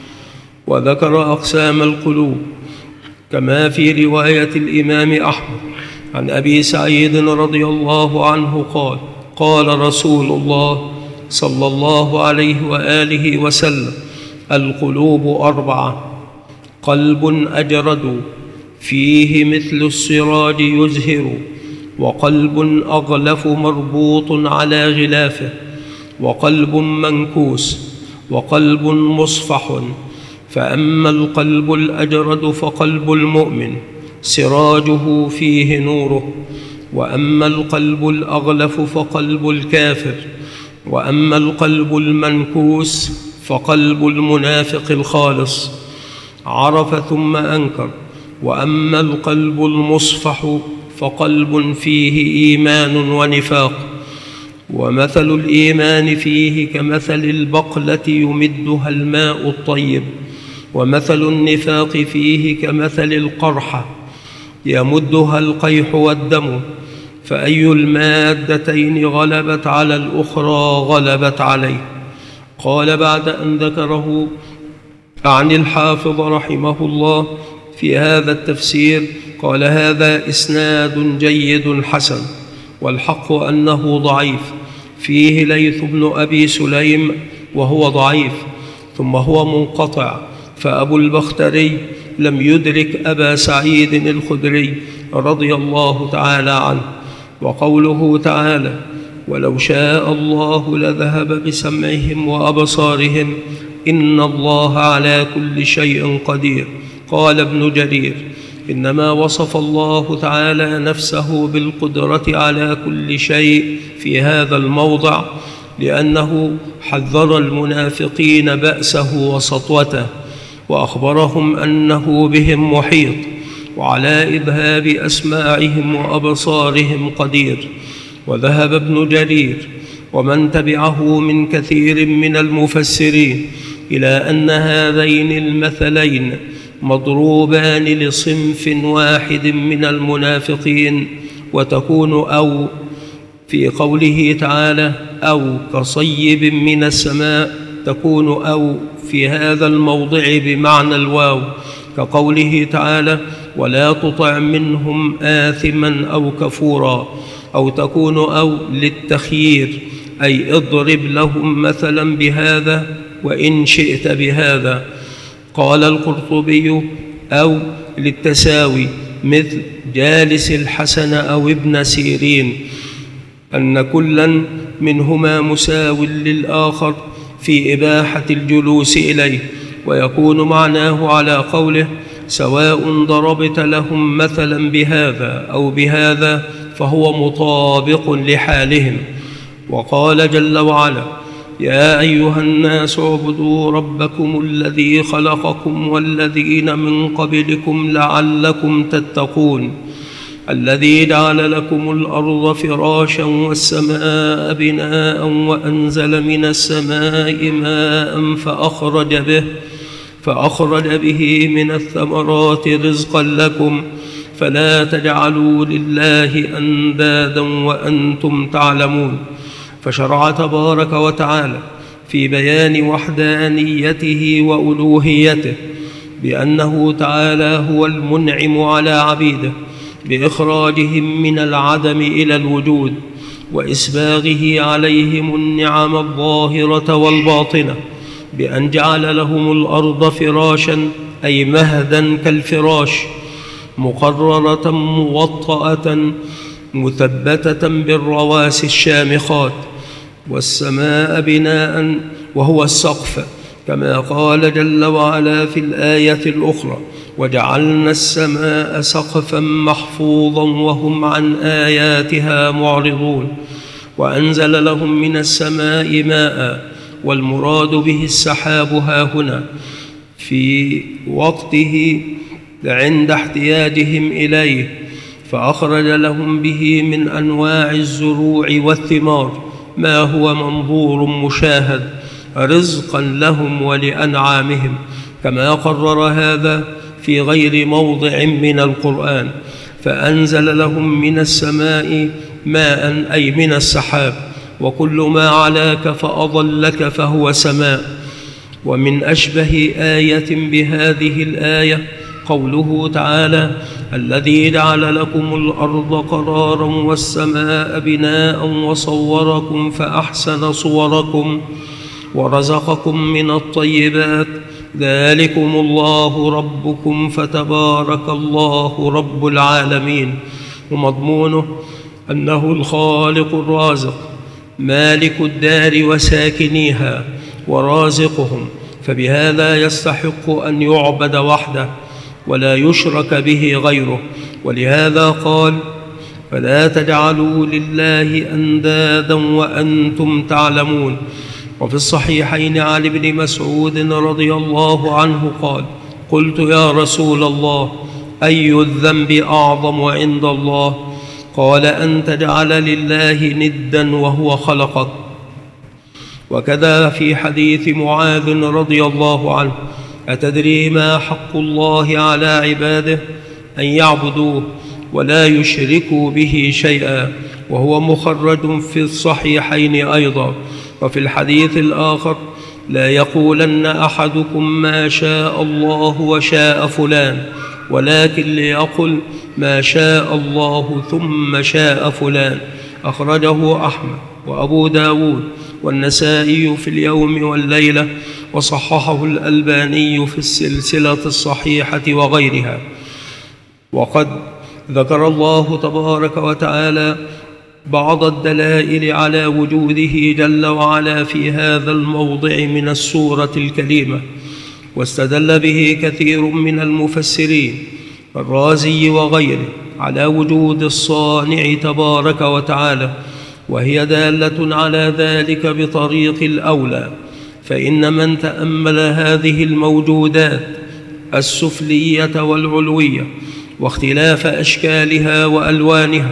وذكر أقسام القلوب كما في رواية الإمام أحمد عن أبي سعيد رضي الله عنه قال: قال رسول الله صلى الله عليه وآله وسلم: القلوب أربعة: قلب أجرد فيه مثل السراج يزهر، وقلب أغلف مربوط على غلافه، وقلب منكوس، وقلب مصفح. فأما القلب الأجرد فقلب المؤمن سراجه فيه نوره، وأما القلب الأغلف فقلب الكافر، وأما القلب المنكوس فقلب المنافق الخالص. عرف ثم أنكر. وأما القلب المصفح فقلب فيه إيمان ونفاق. ومثل الإيمان فيه كمثل البقلة يمدها الماء الطيب، ومثل النفاق فيه كمثل القرحة يمدها القيح والدم، فأي المادتين غلبت على الأخرى غلبت عليه. قال بعد أن ذكره عن الحافظ رحمه الله في هذا التفسير، قال: هذا إسناد جيد حسن، والحق أنه ضعيف، فيه ليث بن أبي سليم وهو ضعيف، ثم هو منقطع، فأبو البختري لم يدرك أبا سعيد الخدري رضي الله تعالى عنه. وقوله تعالى: ولو شاء الله لذهب بسمعهم وأبصارهم إن الله على كل شيء قدير. قال ابن جرير: إنما وصف الله تعالى نفسه بالقدرة على كل شيء في هذا الموضع لأنه حذر المنافقين بأسه وسطوته، وأخبرهم أنه بهم محيط وعلى إذهاب أسماعهم وأبصارهم قدير. وذهب ابن جرير ومن تبعه من كثير من المفسرين إلى أن هذين المثلين مضروبان لصنف واحد من المنافقين، وتكون أو في قوله تعالى أو كصيب من السماء، تكون أو في هذا الموضع بمعنى الواو، كقوله تعالى ولا تطع منهم آثما أو كفورا، أو تكون أو للتخيير أي اضرب لهم مثلا بهذا وإن شئت بهذا. قال القرطبي أو للتساوي مثل جالس الحسن أو ابن سيرين، أن كلا منهما مساو للآخر في إباحة الجلوس إليه، ويكون معناه على قوله سواء ضربت لهم مثلا بهذا أو بهذا فهو مطابق لحالهم. وقال جل وعلا يا أيها الناس اعبدوا ربكم الذي خلقكم والذين من قبلكم لعلكم تتقون، الذي جعل لكم الأرض فراشا والسماء بناء وأنزل من السماء ماء فأخرج به من الثمرات رزقا لكم فلا تجعلوا لله أندادا وأنتم تعلمون. فشرع تبارك وتعالى في بيان وحدانيته وألوهيته بأنه تعالى هو المنعم على عبيده بإخراجهم من العدم إلى الوجود، وإسباغه عليهم النعم الظاهرة والباطنة بأن جعل لهم الأرض فراشا أي مهدا كالفراش، مقررة موطأة مثبتة بالرواسي الشامخات، والسماء بناء وهو السقف، كما قال جل وعلا في الآية الأخرى وجعلنا السماء سقفا محفوظا وهم عن آياتها معرضون. وأنزل لهم من السماء ماء، والمراد به السحاب هاهنا في وقته عند احتياجهم إليه، فأخرج لهم به من أنواع الزروع والثمار ما هو منظور مشاهد رزقا لهم ولأنعامهم، كما قرر هذا في غير موضع من القرآن. فأنزل لهم من السماء ماء أي من السحاب، وكل ما علاك فأضلك فهو سماء. ومن أشبه آية بهذه الآية قوله تعالى الذي جعل لكم الأرض قرارا والسماء بناء وصوركم فأحسن صوركم ورزقكم من الطيبات ذلكم الله ربكم فتبارك الله رب العالمين. ومضمونه أنه الخالق الرازق مالك الدار وساكنيها ورازقهم، فبهذا يستحق أن يعبد وحده ولا يشرك به غيره. ولهذا قال فلا تجعلوا لله أندادا وأنتم تعلمون. وفي الصحيحين عن ابن مسعود رضي الله عنه قال قلت يا رسول الله أي الذنب أعظم عند الله؟ قال أن تجعل لله ندا وهو خلقك. وكذا في حديث معاذ رضي الله عنه أتدري ما حق الله على عباده؟ أن يعبدوه ولا يشركوا به شيئا، وهو مخرج في الصحيحين أيضا. وفي الحديث الآخر لا يقولن أحدكم ما شاء الله وشاء فلان، ولكن ليقل ما شاء الله ثم شاء فلان. أخرجه أحمد وأبو داود والنسائي في اليوم والليلة، وصححه الألباني في السلسلة الصحيحة وغيرها. وقد ذكر الله تبارك وتعالى بعض الدلائل على وجوده جل وعلا في هذا الموضع من السورة الكريمة، واستدل به كثير من المفسرين الرازي وغيره على وجود الصانع تبارك وتعالى وهي دالة على ذلك بطريق الأولى، فإن من تأمل هذه الموجودات السفلية والعلوية واختلاف أشكالها وألوانها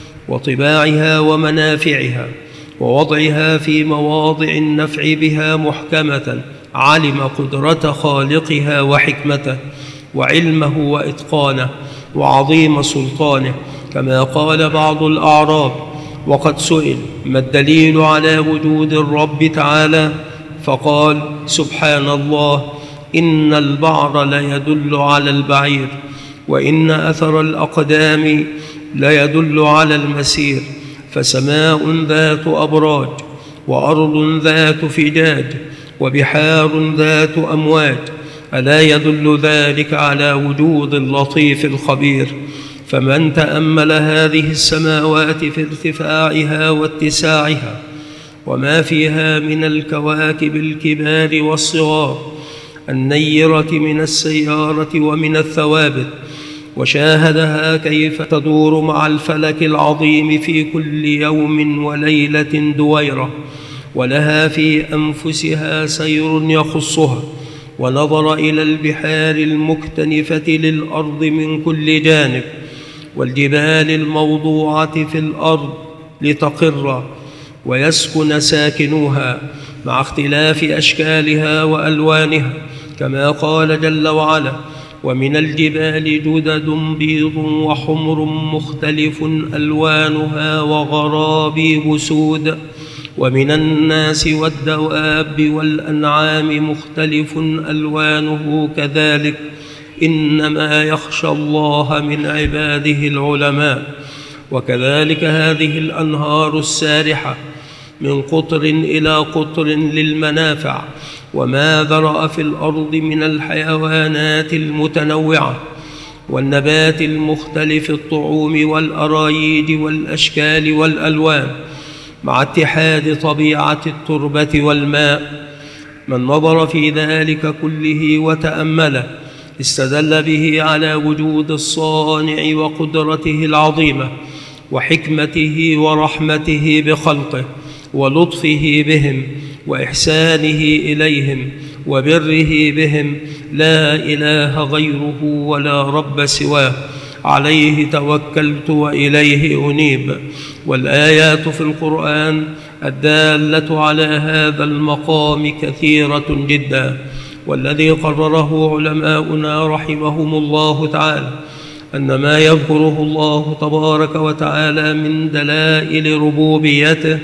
وطباعها ومنافعها ووضعها في مواضع النفع بها محكمة، علم قدرة خالقها وحكمته وعلمه وإتقانه وعظيم سلطانه، كما قال بعض الأعراب وقد سئل: ما الدليل على وجود الرب تعالى؟ فقال: سبحان الله، إن البعر ليدل على البعير، وإن أثر الأقدام ليدل على المسير، فسماء ذات أبراج، وأرض ذات فجاج، وبحار ذات أمواج، ألا يدل ذلك على وجود اللطيف الخبير؟ فمن تأمل هذه السماوات في ارتفاعها واتساعها وما فيها من الكواكب الكبار والصغار النيرة من السيارة ومن الثوابت، وشاهدها كيف تدور مع الفلك العظيم في كل يوم وليلة دويرة، ولها في أنفسها سير يخصها، ونظر إلى البحار المكتنفة للأرض من كل جانب، والجبال الموضوعة في الأرض لتقر ويسكن ساكنوها مع اختلاف أشكالها وألوانها، كما قال جل وعلا: ومن الجبال جدد بيض وحمر مختلف ألوانها وغرابيب سود، ومن الناس والدواب والأنعام مختلف ألوانه كذلك، إنما يخشى الله من عباده العلماء. وكذلك هذه الأنهار السارحة من قطر إلى قطر للمنافع، وما ذرأ في الأرض من الحيوانات المتنوعة والنبات المختلف الطعوم والأرايج والأشكال والألوان، مع اتحاد طبيعة التربة والماء. من نظر في ذلك كله وتأمله استدل به على وجود الصانع وقدرته العظيمة وحكمته ورحمته بخلقه ولطفه بهم وإحسانه إليهم وبره بهم، لا إله غيره ولا رب سواه، عليه توكلت وإليه أنيب. والآيات في القرآن الدالة على هذا المقام كثيرة جدا، والذي قرره علماؤنا رحمهم الله تعالى أن ما يذكره الله تبارك وتعالى من دلائل ربوبيته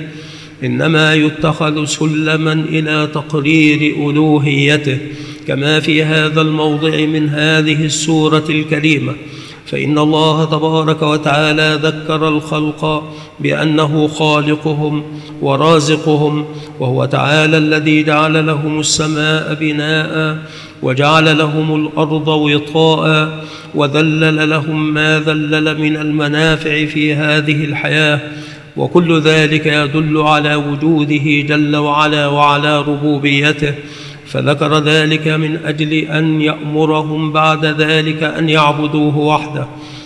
إنما يتخذ سلما إلى تقرير ألوهيته، كما في هذا الموضع من هذه السورة الكريمة، فإن الله تبارك وتعالى ذكر الخلق بأنه خالقهم ورازقهم، وهو تعالى الذي جعل لهم السماء بناء وجعل لهم الأرض وطاء وذلل لهم ما ذلل من المنافع في هذه الحياة، وكل ذلك يدل على وجوده جل وعلا وعلى ربوبيته، فذكر ذلك من أجل أن يأمرهم بعد ذلك أن يعبدوه وحده،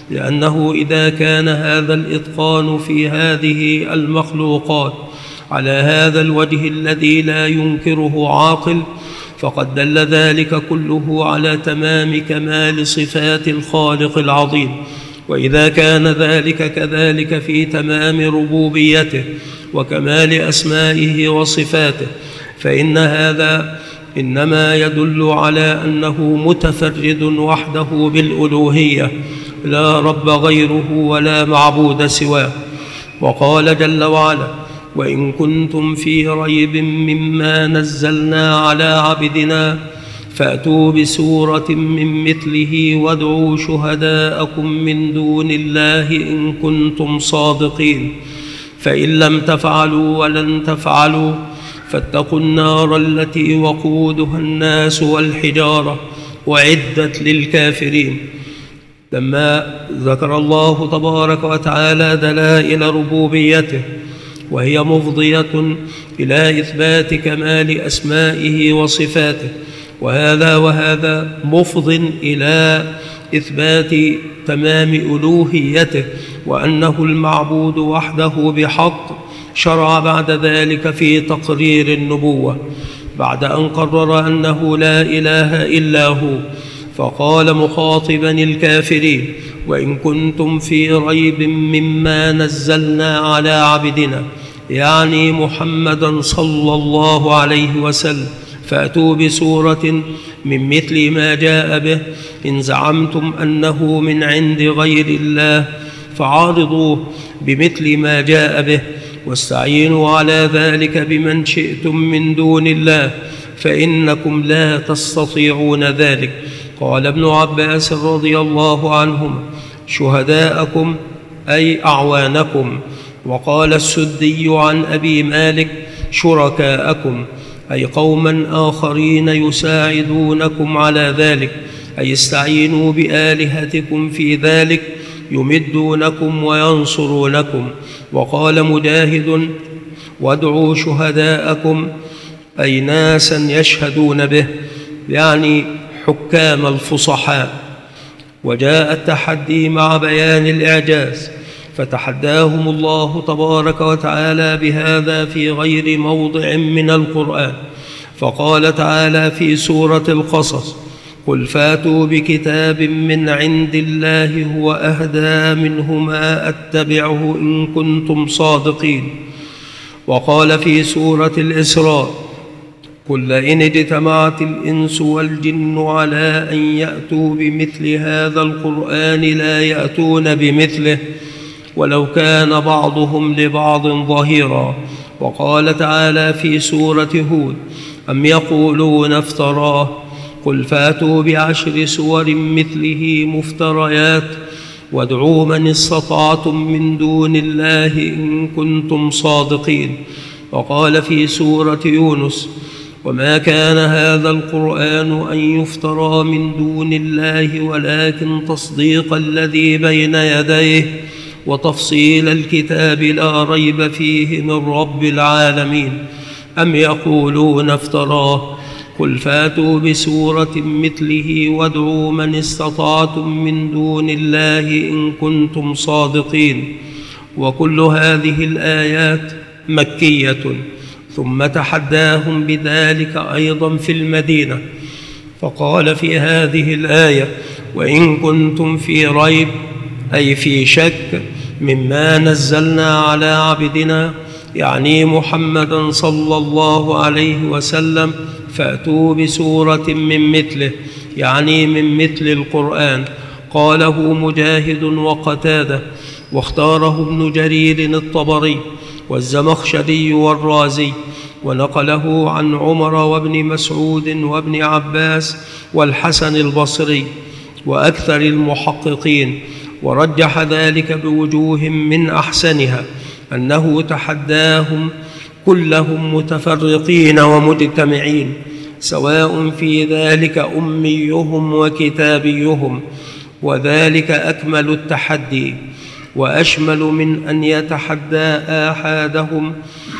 لأنه إذا كان هذا الإتقان في هذه المخلوقات على هذا الوجه الذي لا ينكره عاقل، فقد دل ذلك كله على تمام كمال صفات الخالق العظيم. وإذا كان ذلك كذلك في تمام ربوبيته وكمال أسمائه وصفاته، فإن هذا إنما يدل على أنه متفرد وحده بالألوهية، لا رب غيره ولا معبود سواه. وقال جل وعلا: وإن كنتم في ريب مما نزلنا على عبدنا فأتوا بسورة من مثله وادعوا شهداءكم من دون الله إن كنتم صادقين، فإن لم تفعلوا ولن تفعلوا فاتقوا النار التي وقودها الناس والحجارة أعدت للكافرين. لما ذكر الله تبارك وتعالى دلائل ربوبيته وهي مفضية إلى إثبات كمال أسمائه وصفاته، وهذا مفض إلى إثبات تمام ألوهيته وأنه المعبود وحده بحق، شرع بعد ذلك في تقرير النبوة بعد أن قرر أنه لا إله إلا هو، فقال مخاطبا الكافرين: وإن كنتم في ريب مما نزلنا على عبدنا، يعني محمدا صلى الله عليه وسلم، فأتوا بسورة من مثل ما جاء به، إن زعمتم أنه من عند غير الله فعارضوه بمثل ما جاء به، واستعينوا على ذلك بمن شئتم من دون الله، فإنكم لا تستطيعون ذلك. قال ابن عباس رضي الله عنهما: شهداءكم أي أعوانكم. وقال السدي عن أبي مالك: شركاءكم أي قوما آخرين يساعدونكم على ذلك، أي استعينوا بآلهتكم في ذلك يمدونكم وينصرونكم. وقال مجاهد: وادعوا شهداءكم أي ناسا يشهدون به، يعني حكام الفصحاء. وجاء التحدي مع بيان الإعجاز، فتحداهم الله تبارك وتعالى بهذا في غير موضع من القرآن، فقال تعالى في سورة القصص: قل فاتوا بكتاب من عند الله هو أهدى منه ما أتبعه إن كنتم صادقين. وقال في سورة الإسراء: قل لئن اجتمعت الإنس والجن على أن يأتوا بمثل هذا القرآن لا يأتون بمثله ولو كان بعضهم لبعض ظهيرا. وقال تعالى في سورة هود: أم يقولون افتراه قل فاتوا بعشر سور مثله مفتريات وادعوا من استطعتم من دون الله إن كنتم صادقين. وقال في سورة يونس: وما كان هذا القرآن أن يفترى من دون الله ولكن تصديق الذي بين يديه وتفصيل الكتاب لا ريب فيه من رب العالمين. أم يقولون افتراه قل فاتوا بسورة مثله وادعوا من استطعتم من دون الله إن كنتم صادقين. وكل هذه الآيات مكية. ثم تحداهم بذلك أيضا في المدينة، فقال في هذه الآية: وإن كنتم في ريب أي في شك مما نزلنا على عبدنا، يعني محمدا صلى الله عليه وسلم، فأتوا بسورة من مثله، يعني من مثل القرآن. قاله مجاهد وقتادة، واختاره ابن جرير الطبري والزمخشري والرازي، ونقله عن عمر وابن مسعود وابن عباس والحسن البصري وأكثر المحققين، ورجح ذلك بوجوه من أحسنها أنه تحداهم كلهم متفرقين ومجتمعين، سواء في ذلك أميهم وكتابيهم، وذلك أكمل التحدي وأشمل من أن يتحدى آحادهم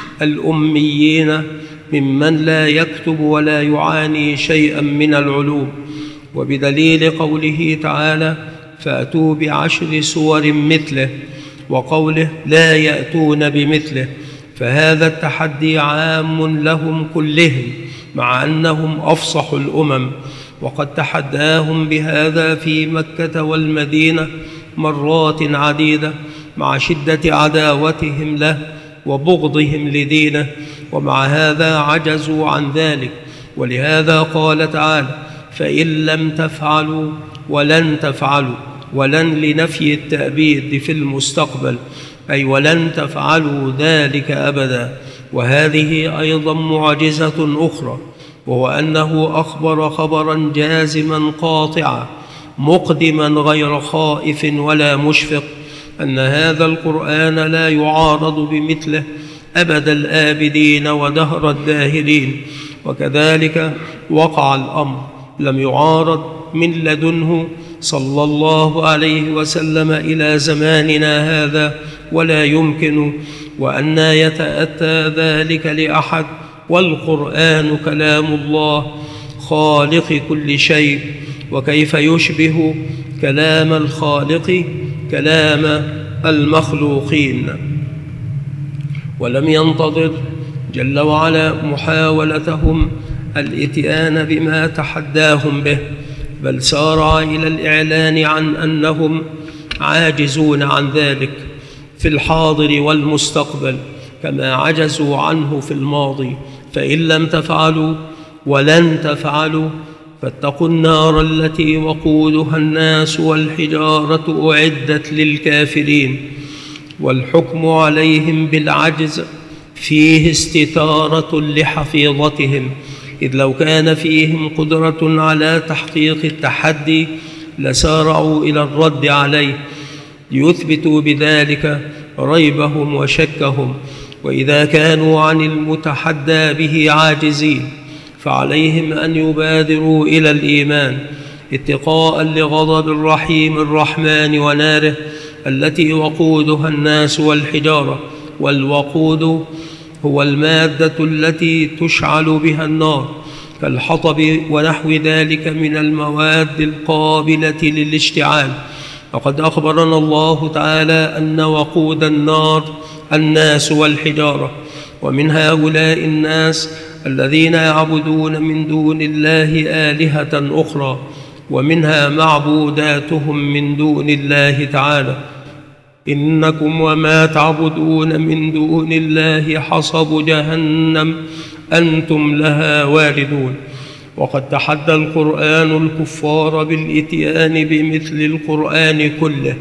الأميين ممن لا يكتب ولا يعاني شيئا من العلوم. وبدليل قوله تعالى: فأتوا بعشر سور مثله، وقوله لا يأتون بمثله، فهذا التحدي عام لهم كلهم مع أنهم أفصح الأمم. وقد تحداهم بهذا في مكة والمدينة مرات عديدة مع شدة عداوتهم له وبغضهم لدينه، ومع هذا عجزوا عن ذلك. ولهذا قال تعالى: فإن لم تفعلوا ولن تفعلوا، ولن لنفي التأبيد في المستقبل، أي ولن تفعلوا ذلك أبدا. وهذه أيضا معجزة أخرى، وهو أنه أخبر خبرا جازما قاطعا مقدما غير خائف ولا مشفق أن هذا القرآن لا يعارض بمثله أبد الآبدين ودهر الداهرين. وكذلك وقع الأمر، لم يعارض من لدنه صلى الله عليه وسلم إلى زماننا هذا، ولا يمكن. وأنى يتأتى ذلك لأحد؟ والقرآن كلام الله خالق كل شيء، وكيف يشبه كلام الخالق كلام المخلوقين؟ ولم ينتظر جل وعلا محاولتهم الإتيان بما تحداهم به، بل سارع إلى الإعلان عن أنهم عاجزون عن ذلك في الحاضر والمستقبل كما عجزوا عنه في الماضي. فإن لم تفعلوا ولن تفعلوا فاتقوا النار التي وقودها الناس والحجارة أعدت للكافرين. والحكم عليهم بالعجز فيه استثارة لحفيظتهم، إذ لو كان فيهم قدرة على تحقيق التحدي لسارعوا إلى الرد عليه ليثبتوا بذلك ريبهم وشكهم. وإذا كانوا عن المتحدى به عاجزين فعليهم أن يبادروا إلى الإيمان اتقاء لغضب الرحيم الرحمن وناره التي وقودها الناس والحجارة. والوقود هو المادة التي تشعل بها النار كالحطب ونحو ذلك من المواد القابلة للاشتعال. وقد أخبرنا الله تعالى أن وقود النار الناس والحجارة، ومن هؤلاء الناس الذين يعبدون من دون الله آلهة أخرى، ومنها معبوداتهم من دون الله تعالى. إنكم وما تعبدون من دون الله حصب جهنم أنتم لها واردون. وقد تحدى القرآن الكفار بالإتيان بمثل القرآن كله،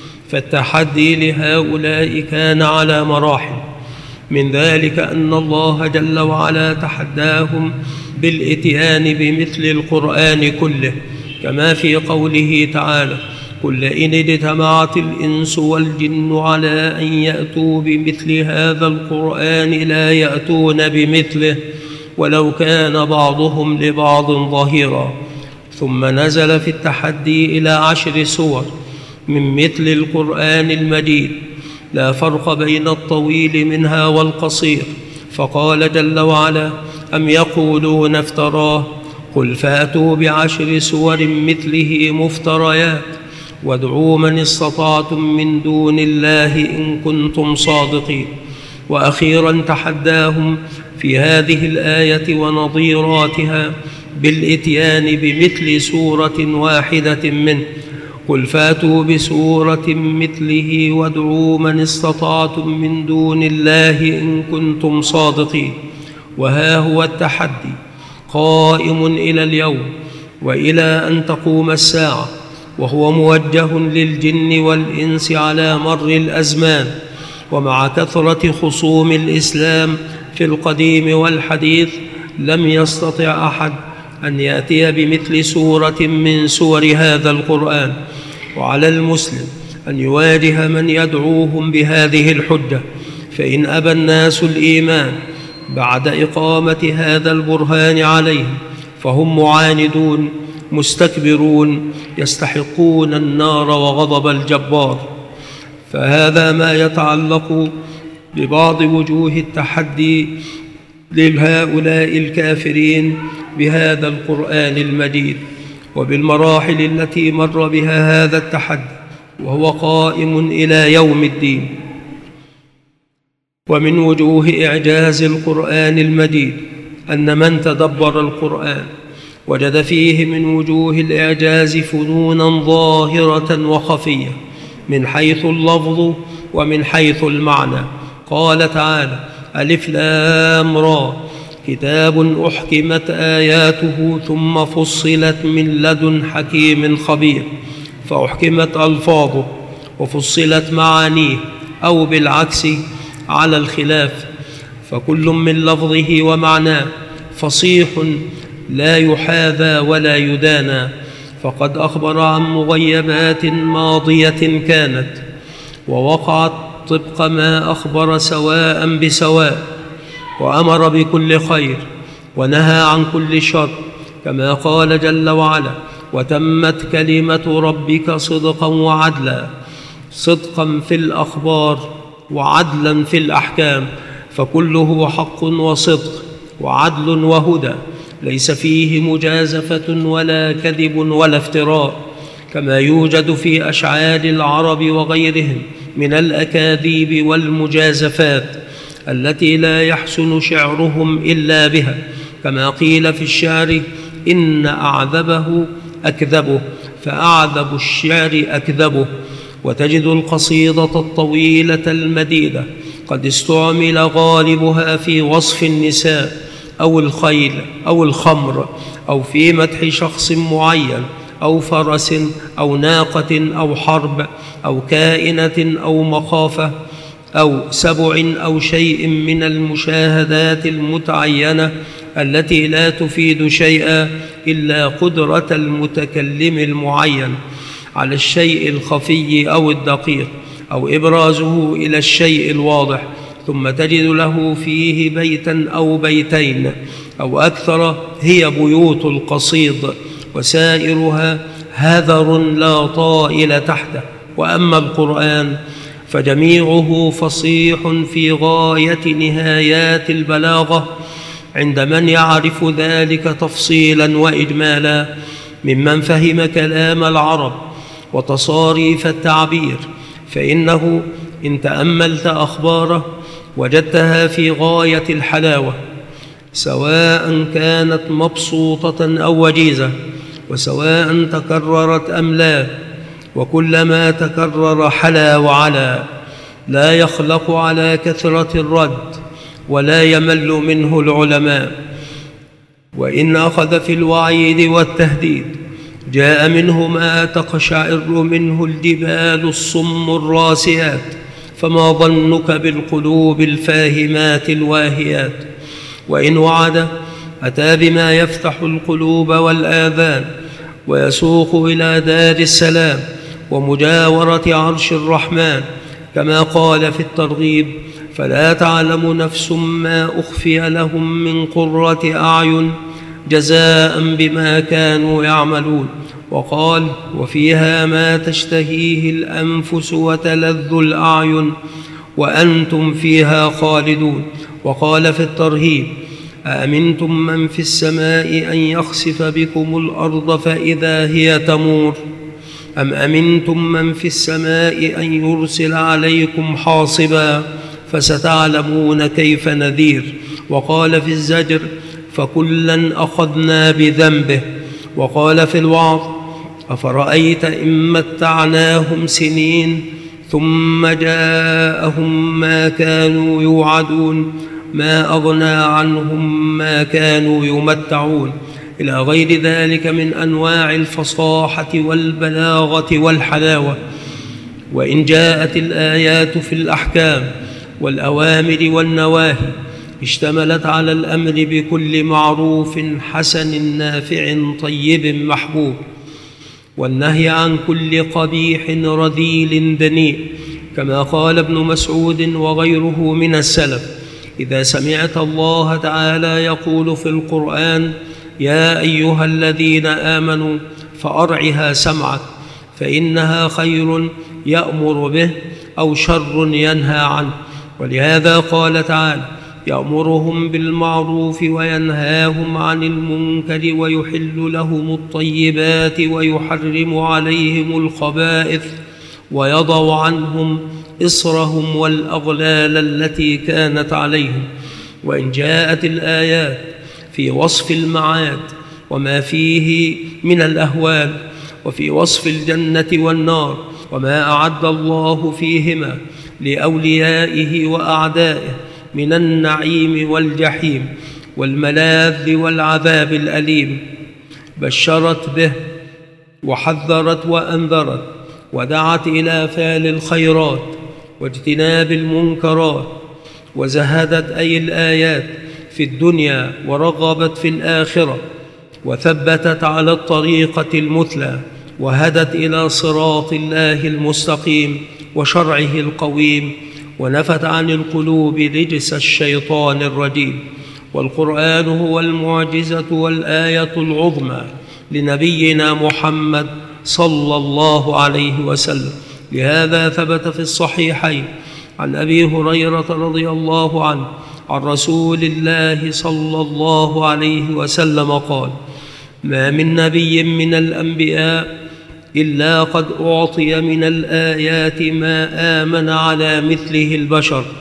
فالتحدي لهؤلاء كان على مراحل، من ذلك أن الله جل وعلا تحداهم بالإتيان بمثل القرآن كله، كما في قوله تعالى: قل إن اجتمعت الإنس والجن على أن يأتوا بمثل هذا القرآن لا يأتون بمثله ولو كان بعضهم لبعض ظهيرا. ثم نزل في التحدي إلى 10 سور من مثل القرآن المجيد لا فرق بين الطويل منها والقصير، فقال جل وعلا: أم يقولون افتراه قل فأتوا ب10 سور مثله مفتريات وادعوا من استطعتم من دون الله إن كنتم صادقين. وأخيرا تحداهم في هذه الآية ونظيراتها بالإتيان بمثل سورة واحدة منه، قل فاتوا بسورة مثله وادعوا من استطعتم من دون الله إن كنتم صادقين. وها هو التحدي قائم إلى اليوم وإلى أن تقوم الساعة، وهو موجه للجن والإنس على مر الأزمان. ومع كثرة خصوم الإسلام في القديم والحديث لم يستطع أحد أن يأتي بمثل سورة من سور هذا القرآن، وعلى المسلم أن يواجه من يدعوهم بهذه الحجة. فإن أبى الناس الإيمان بعد إقامة هذا البرهان عليهم فهم معاندون مستكبرون يستحقون النار وغضب الجبار. فهذا ما يتعلق ببعض وجوه التحدي لهؤلاء الكافرين بهذا القرآن المجيد وبالمراحل التي مر بها هذا التحدي، وهو قائم إلى يوم الدين. ومن وجوه إعجاز القرآن المجيد أن من تدبر القرآن وجد فيه من وجوه الإعجاز فنونا ظاهرة وخفية من حيث اللفظ ومن حيث المعنى. قال تعالى: ألف لام را كتاب أحكمت آياته ثم فصلت من لدن حكيم خبير. فأحكمت ألفاظه وفصلت معانيه، أو بالعكس على الخلاف، فكل من لفظه ومعناه فصيح لا يحاذى ولا يدانى. فقد أخبر عن مغيبات ماضية كانت ووقعت طبق ما أخبر سواء بسواء، وأمر بكل خير ونهى عن كل شر، كما قال جل وعلا: وتمت كلمة ربك صدقا وعدلا. صدقا في الأخبار وعدلا في الأحكام، فكله حق وصدق وعدل وهدى، ليس فيه مجازفة ولا كذب ولا افتراء، كما يوجد في أشعار العرب وغيرهم من الأكاذيب والمجازفات التي لا يحسن شعرهم إلا بها، كما قيل في الشعر: إن أعذبه أكذبه، فأعذب الشعر أكذبه. وتجد القصيدة الطويلة المديدة قد استعمل غالبها في وصف النساء أو الخيل أو الخمر، أو في مدح شخص معين، أو فرس أو ناقة أو حرب أو كائنة أو مخافة أو سبع أو شيء من المشاهدات المتعينة التي لا تفيد شيئا إلا قدرة المتكلم المعين على الشيء الخفي أو الدقيق، أو إبرازه إلى الشيء الواضح، ثم تجد له فيه بيتا أو بيتين أو أكثر، هي بيوت القصيد، وسائرها هذر لا طائل تحته. وأما القرآن فجميعه فصيح في غاية نهايات البلاغة عند من يعرف ذلك تفصيلا وإجمالا ممن فهم كلام العرب وتصاريف التعبير، فإنه إن تأملت أخباره وجدتها في غاية الحلاوة، سواء كانت مبسوطة أو وجيزة، وسواء تكررت أم لا، وكلما تكرر حلا وعلا، لا يخلق على كثرة الرد ولا يمل منه العلماء. وإن أخذ في الوعيد والتهديد جاء منه ما تقشعر منه الجبال الصم الراسيات، فما ظنك بالقلوب الفاهمات الواهيات. وإن وعد أتى بما يفتح القلوب والآذان ويسوق إلى دار السلام ومجاورة عرش الرحمن، كما قال في الترغيب: فلا تعلم نفس ما أخفي لهم من قرة أعين جزاء بما كانوا يعملون. وقال: وفيها ما تشتهيه الأنفس وتلذ الأعين وأنتم فيها خالدون. وقال في الترهيب: أأمنتم من في السماء أن يخسف بكم الأرض فإذا هي تمور، أم أمنتم من في السماء أن يرسل عليكم حاصبا فستعلمون كيف نذير. وقال في الزجر: فكلا أخذنا بذنبه. وقال في الوعظ: أفرأيت إن متعناهم سنين ثم جاءهم ما كانوا يوعدون ما أغنى عنهم ما كانوا يمتعون، إلى غير ذلك من أنواع الفصاحة والبلاغة والحلاوة. وإن جاءت الآيات في الأحكام والأوامر والنواهي اشتملت على الأمر بكل معروف حسن نافع طيب محبوب، والنهي عن كل قبيح رذيل دنيء، كما قال ابن مسعود وغيره من السلف: إذا سمعت الله تعالى يقول في القرآن: يا أيها الذين آمنوا فأرعها سمعك، فإنها خير يأمر به أو شر ينهى عنه. ولهذا قال تعالى: يأمرهم بالمعروف وينهاهم عن المنكر ويحل لهم الطيبات ويحرم عليهم الخبائث ويضع عنهم إصرهم والأغلال التي كانت عليهم. وإن جاءت الآيات في وصف المعاد وما فيه من الأهوال، وفي وصف الجنة والنار وما أعد الله فيهما لأوليائه وأعدائه من النعيم والجحيم والملاذ والعذاب الأليم، بشرت به وحذرت وأنذرت ودعت إلى فعل الخيرات واجتناب المنكرات، وزهدت أي الآيات في الدنيا ورغبت في الآخرة، وثبتت على الطريقة المثلى، وهدت إلى صراط الله المستقيم وشرعه القويم، ونفت عن القلوب رجس الشيطان الرجيم. والقرآن هو المعجزة والآية العظمى لنبينا محمد صلى الله عليه وسلم. لهذا ثبت في الصحيحين عن أبي هريرة رضي الله عنه عن رسول الله صلى الله عليه وسلم قال: ما من نبي من الأنبياء إلا قد أعطي من الآيات ما آمن على مثله البشر،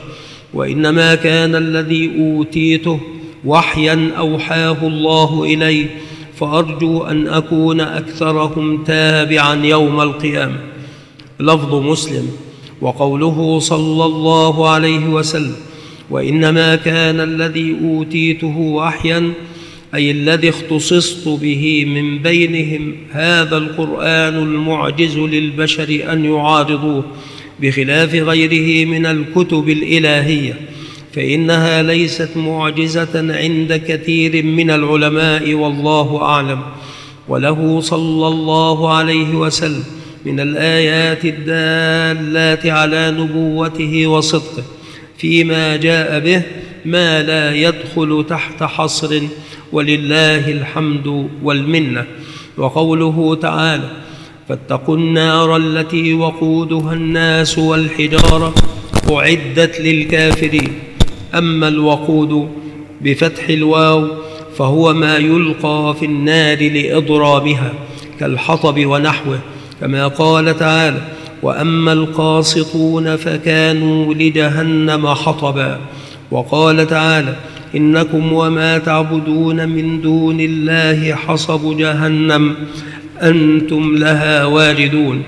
وإنما كان الذي أوتيته وحيا أوحاه الله إلي، فأرجو أن أكون أكثرهم تابعا يوم القيامة. لفظ مسلم. وقوله صلى الله عليه وسلم: وإنما كان الذي أوتيته وحيا، أي الذي اختصصت به من بينهم هذا القرآن المعجز للبشر أن يعارضوه، بخلاف غيره من الكتب الإلهية، فإنها ليست معجزة عند كثير من العلماء والله أعلم. وله صلى الله عليه وسلم من الآيات الدالات على نبوته وصدقه فيما جاء به ما لا يدخل تحت حصر، ولله الحمد والمنة. وقوله تعالى: فاتقوا النار التي وقودها الناس والحجارة أعدت للكافرين. أما الوقود بفتح الواو فهو ما يلقى في النار لإضرامها كالحطب ونحوه، كما قال تعالى: وأما القاسطون فكانوا لجهنم حطبا. وقال تعالى: إنكم وما تعبدون من دون الله حصب جهنم أنتم لها واردون.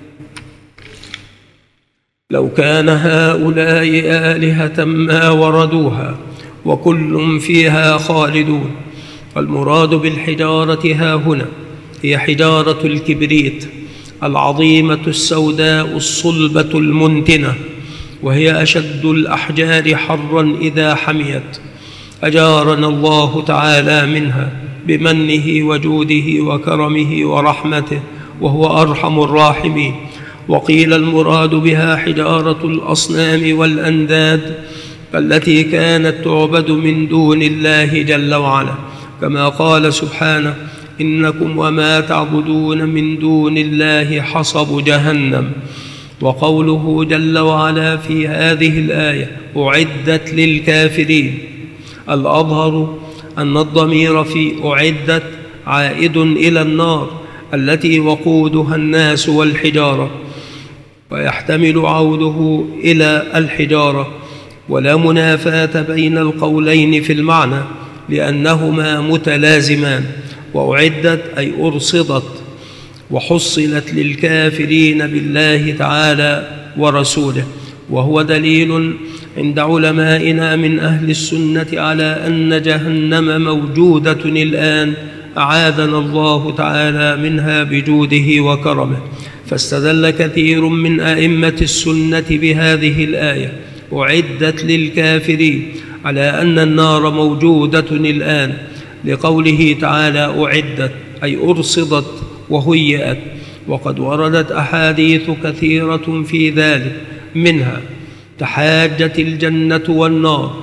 لو كان هؤلاء آلهة ما وردوها وكل فيها خالدون. والمراد بالحجارة ها هنا هي حجارة الكبريت العظيمة السوداء الصلبة المنتنة، وهي أشد الأحجار حرا إذا حميت، أجارنا الله تعالى منها بمنه وجوده وكرمه ورحمته، وهو أرحم الراحمين. وقيل المراد بها حجارة الأصنام والأنداد التي كانت تعبد من دون الله جل وعلا، كما قال سبحانه: إنكم وما تعبدون من دون الله حصب جهنم. وقوله جل وعلا في هذه الآية: أعدت للكافرين، الأظهر أن الضمير في أعدت عائد إلى النار التي وقودها الناس والحجارة، ويحتمل عوده إلى الحجارة، ولا منافاة بين القولين في المعنى لأنهما متلازمان. وأعدت أي أرصدت وحصلت للكافرين بالله تعالى ورسوله، وهو دليل عند علمائنا من أهل السنة على أن جهنم موجودة الآن، أعاذنا الله تعالى منها بجوده وكرمه. فاستدل كثير من أئمة السنة بهذه الآية: أعدت للكافرين، على أن النار موجودة الآن، لقوله تعالى: أعدت أي أرصدت وهيئت. وقد وردت أحاديث كثيرة في ذلك، منها تحاجت الجنة والنار،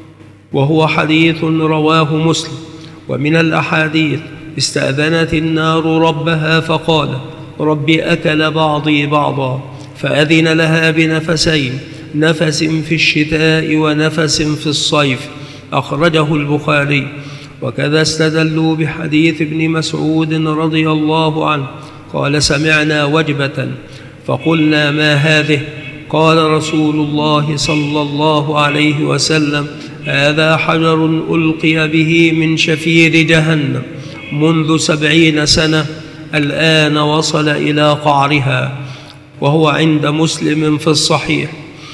وهو حديث رواه مسلم. ومن الأحاديث: استأذنت النار ربها فقالت: رب أكل بعضي بعضا، فأذن لها بنفسين، نفس في الشتاء ونفس في الصيف، أخرجه البخاري. وكذا استدلوا بحديث ابن مسعود رضي الله عنه قال: سمعنا وجبة فقلنا: ما هذه؟ قال رسول الله صلى الله عليه وسلم: هذا حجر ألقي به من شفير جهنم منذ 70 سنة، الآن وصل إلى قعرها، وهو عند مسلم في الصحيح.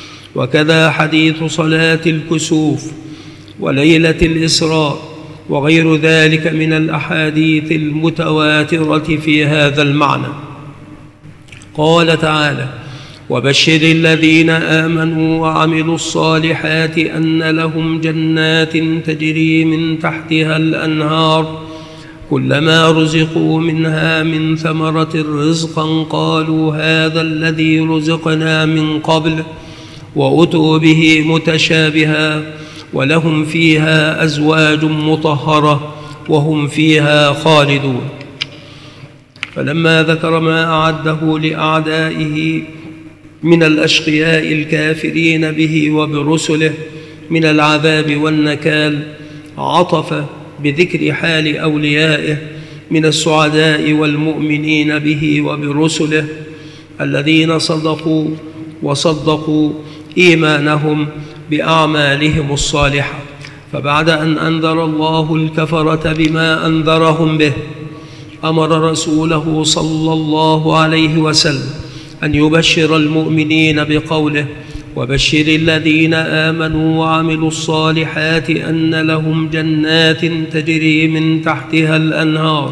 وكذا حديث صلاة الكسوف وليلة الإسراء وغير ذلك من الأحاديث المتواترة في هذا المعنى. قال تعالى: وبشر الذين آمنوا وعملوا الصالحات أن لهم جنات تجري من تحتها الأنهار كلما رزقوا منها من ثمرة رزقا قالوا هذا الذي رزقنا من قبل، وأتوا به متشابها، ولهم فيها أزواج مطهرة وهم فيها خالدون. فلما ذكر ما أعده لأعدائه من الأشقياء الكافرين به وبرسله من العذاب والنكال، عطف بذكر حال أوليائه من السعداء والمؤمنين به وبرسله الذين صدقوا وصدقوا إيمانهم بأعمالهم الصالحة. فبعد أن أنذر الله الكفرة بما أنذرهم به، أمر رسوله صلى الله عليه وسلم أن يبشر المؤمنين بقوله: وبشر الذين آمنوا وعملوا الصالحات أن لهم جنات تجري من تحتها الأنهار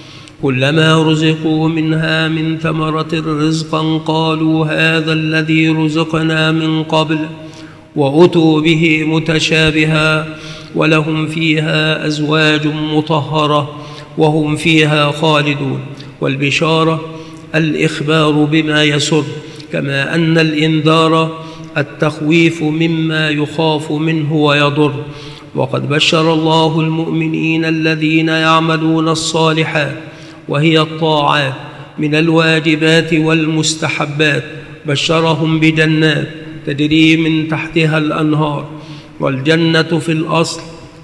كلما رزقوا منها من ثمرة رزقا قالوا هذا الذي رزقنا من قبل وأتوا به متشابها ولهم فيها أزواج مطهرة وهم فيها خالدون. والبشارة الإخبار بما يسر، كما أن الإنذار التخويف مما يخاف منه ويضر. وقد بشر الله المؤمنين الذين يعملون الصالحات وهي الطاعات من الواجبات والمستحبات، بشرهم بجنات تجري من تحتها الأنهار. والجنة في الأصل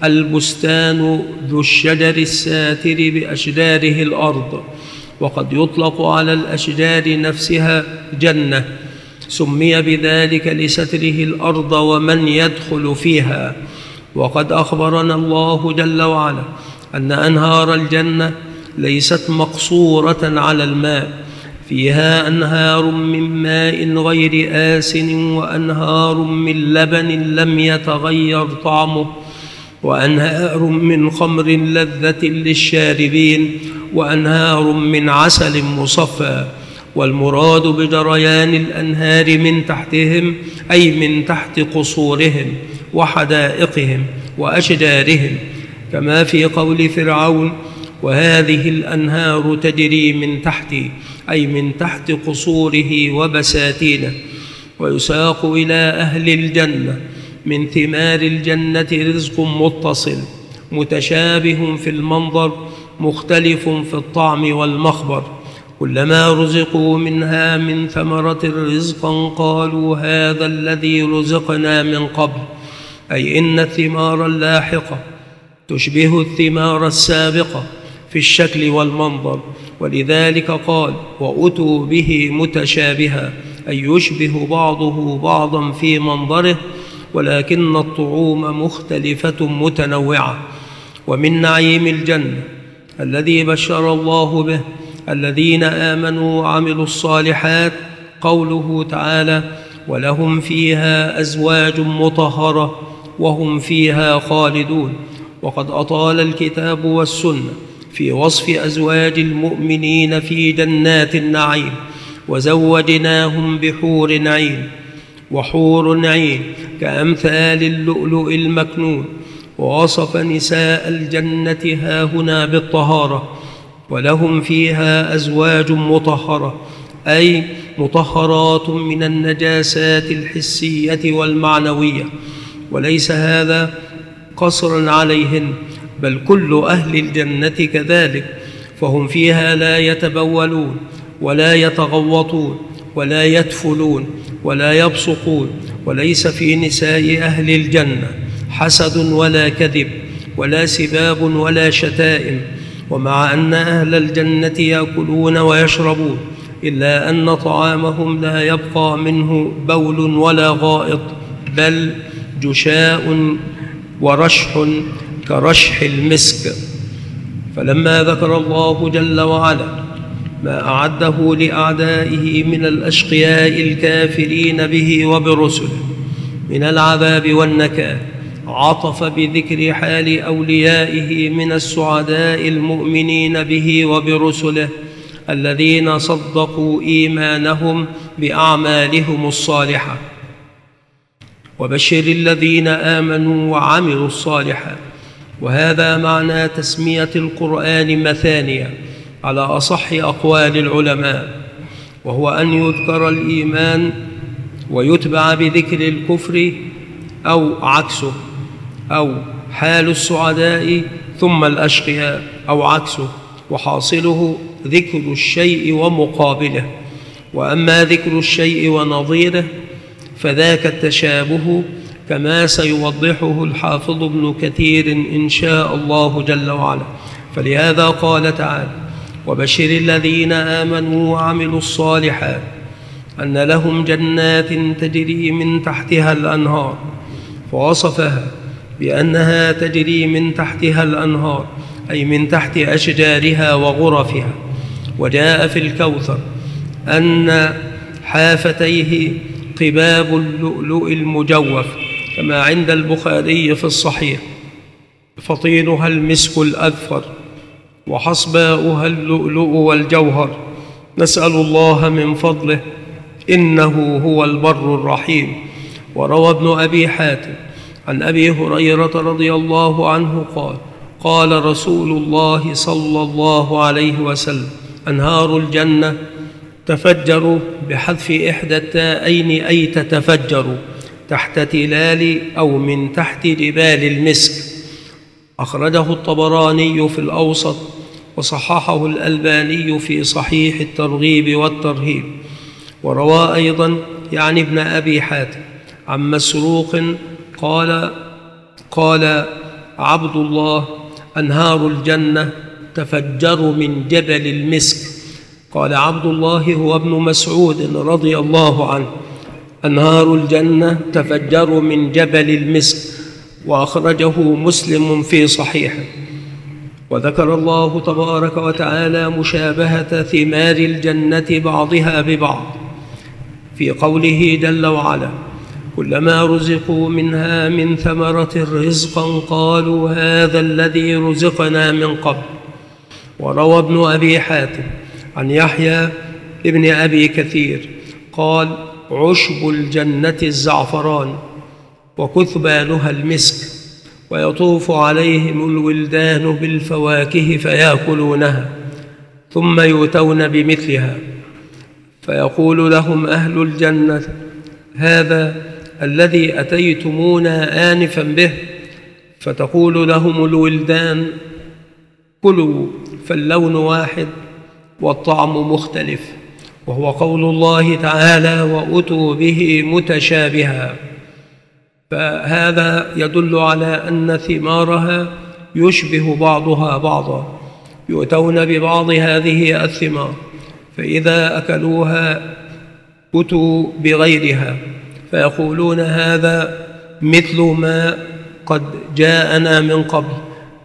البستان ذو الشجر الساتر بأشجاره الأرض، وقد يطلق على الأشجار نفسها جنة، سمي بذلك لستره الأرض ومن يدخل فيها. وقد أخبرنا الله جل وعلا أن أنهار الجنة ليست مقصورة على الماء، فيها أنهار من ماء غير آسن وأنهار من لبن لم يتغير طعمه وأنهار من خمر لذة للشاربين وأنهار من عسل مصفى. والمراد بجريان الأنهار من تحتهم أي من تحت قصورهم وحدائقهم وأشجارهم، كما في قول فرعون: وهذه الأنهار تجري من تحتي، أي من تحت قصوره وبساتينه. ويساق إلى أهل الجنة من ثمار الجنة رزق متصل متشابه في المنظر مختلف في الطعم والمخبر، كلما رزقوا منها من ثمرة رزقا قالوا هذا الذي رزقنا من قبل، أي إن الثمار اللاحقة تشبه الثمار السابقة في الشكل والمنظر. ولذلك قال: وأتوا به متشابها، أي يشبه بعضه بعضا في منظره ولكن الطعوم مختلفة متنوعة. ومن نعيم الجنة الذي بشر الله به الذين آمنوا وعملوا الصالحات قوله تعالى: ولهم فيها أزواج مطهرة وهم فيها خالدون. وقد أطال الكتاب والسنة في وصف أزواج المؤمنين في جنات النعيم، وزوجناهم بحور عين، وحور عين كأمثال اللؤلؤ المكنون. ووصف نساء الجنة هاهنا بالطهارة: ولهم فيها أزواج مطهرة، أي مطهرات من النجاسات الحسية والمعنوية. وليس هذا قصرا عليهن، بل كل أهل الجنة كذلك، فهم فيها لا يتبولون ولا يتغوطون ولا يدفلون ولا يبصقون. وليس في نساء أهل الجنة حسد ولا كذب ولا سباب ولا شتائم. ومع أن أهل الجنة يأكلون ويشربون، إلا أن طعامهم لا يبقى منه بول ولا غائط، بل جشاء ورشح كرشح المسك. فلما ذكر الله جل وعلا ما أعده لأعدائه من الأشقياء الكافرين به وبرسله من العذاب والنكال، عطف بذكر حال أوليائه من السعداء المؤمنين به وبرسله الذين صدقوا إيمانهم بأعمالهم الصالحة. وبشر الذين آمنوا وعملوا الصالحات. وهذا معنى تسمية القرآن مثانية على أصح أقوال العلماء، وهو أن يذكر الإيمان ويتبع بذكر الكفر أو عكسه، أو حال السعداء ثم الأشقياء أو عكسه، وحاصله ذكر الشيء ومقابله. وأما ذكر الشيء ونظيره فذاك التشابه، كما سيوضحه الحافظ ابن كثير إن شاء الله جل وعلا. فلهذا قال تعالى: وبشر الذين آمنوا وعملوا الصالحات أن لهم جنات تجري من تحتها الأنهار فوصفها بأنها تجري من تحتها الأنهار، أي من تحت أشجارها وغرفها. وجاء في الكوثر أن حافتيه قباب اللؤلؤ المجوف، كما عند البخاري في الصحيح، فطينها المسك الأذفر وحصباؤها اللؤلؤ والجوهر. نسأل الله من فضله، إنه هو البر الرحيم. وروى ابن أبي حاتم عن أبي هريرة رضي الله عنه قال: قال رسول الله صلى الله عليه وسلم: أنهار الجنة تفجر بحذف إحدى التاءين، أي تتفجر تحت تلال أو من تحت جبال المسك. أخرجه الطبراني في الأوسط، وصححه الألباني في صحيح الترغيب والترهيب. وروى أيضا يعني ابن أبي حاتم عن مسروق قال عبد الله: أنهار الجنة تفجر من جبل المسك. قال عبد الله هو ابن مسعود رضي الله عنه: أنهار الجنة تفجر من جبل المسك. وأخرجه مسلم في صحيحه. وذكر الله تبارك وتعالى مشابهة ثمار الجنة بعضها ببعض في قوله جل وعلا: كلما رزقوا منها من ثمرة رزقا قالوا هذا الذي رزقنا من قبل. وروى ابن أبي حاتم عن يحيى ابن أبي كثير قال: عشب الجنة الزعفران وكثبانها المسك، ويطوف عليهم الولدان بالفواكه فيأكلونها، ثم يؤتون بمثلها، فيقول لهم أهل الجنة: هذا الذي أتيتمونا آنفا به. فتقول لهم الولدان: كلوا، فاللون واحد والطعم مختلف. وهو قول الله تعالى: وأتوا به متشابها. فهذا يدل على أن ثمارها يشبه بعضها بعضا، يؤتون ببعض هذه الثمار، فإذا أكلوها أتوا بغيرها، فيقولون هذا مثل ما قد جاءنا من قبل،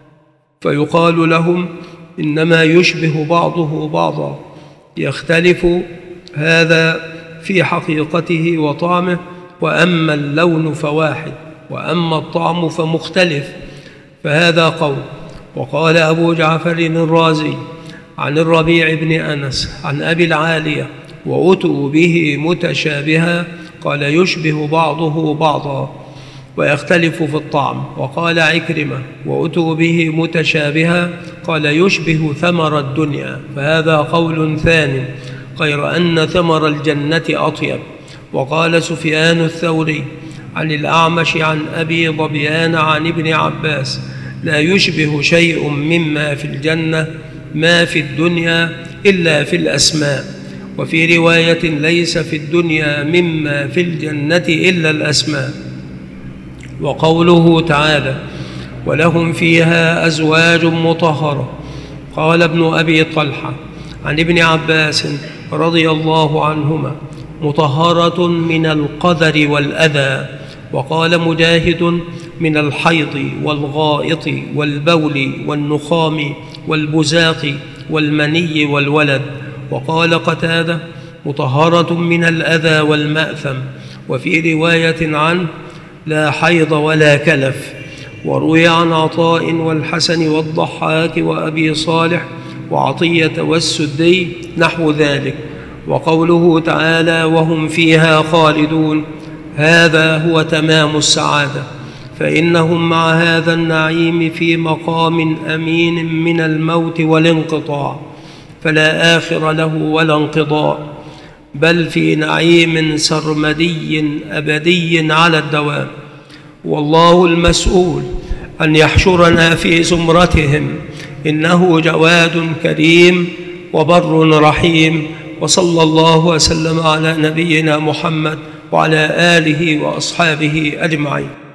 فيقال لهم إنما يشبه بعضه بعضا، يختلف هذا في حقيقته وطعمه، وأما اللون فواحد، وأما الطعم فمختلف. فهذا قول. وقال أبو جعفر الرازي عن الربيع بن أنس عن أبي العالية: وأتوا به متشابها، قال يشبه بعضه بعضا ويختلف في الطعم. وقال عكرمة: وأتوا به متشابها، قال يشبه ثمر الدنيا. فهذا قول ثاني، غير أن ثمر الجنة أطيب. وقال سفيان الثوري عن الأعمش عن أبي ظبيان عن ابن عباس: لا يشبه شيء مما في الجنة ما في الدنيا إلا في الأسماء. وفي رواية: ليس في الدنيا مما في الجنة إلا الأسماء. وقوله تعالى: ولهم فيها أزواج مطهرة. قال ابن أبي طلحة عن ابن عباس رضي الله عنهما: مطهرة من القذر والأذى. وقال مجاهد: من الحيض والغائط والبول والنخام والبزاق والمني والولد. وقال قتادة: مطهرة من الأذى والمأثم. وفي رواية عنه: لا حيض ولا كلف. وروي عن عطاء والحسن والضحاك وأبي صالح وعطية والسدي نحو ذلك. وقوله تعالى: وهم فيها خالدون، هذا هو تمام السعادة، فإنهم مع هذا النعيم في مقام أمين من الموت والانقطاع، فلا آخر له ولا انقضاء، بل في نعيم سرمدي أبدي على الدوام. والله المسؤول أن يحشرنا في زمرتهم، إنه جواد كريم وبر رحيم. وصلى الله وسلم على نبينا محمد وعلى آله وأصحابه أجمعين.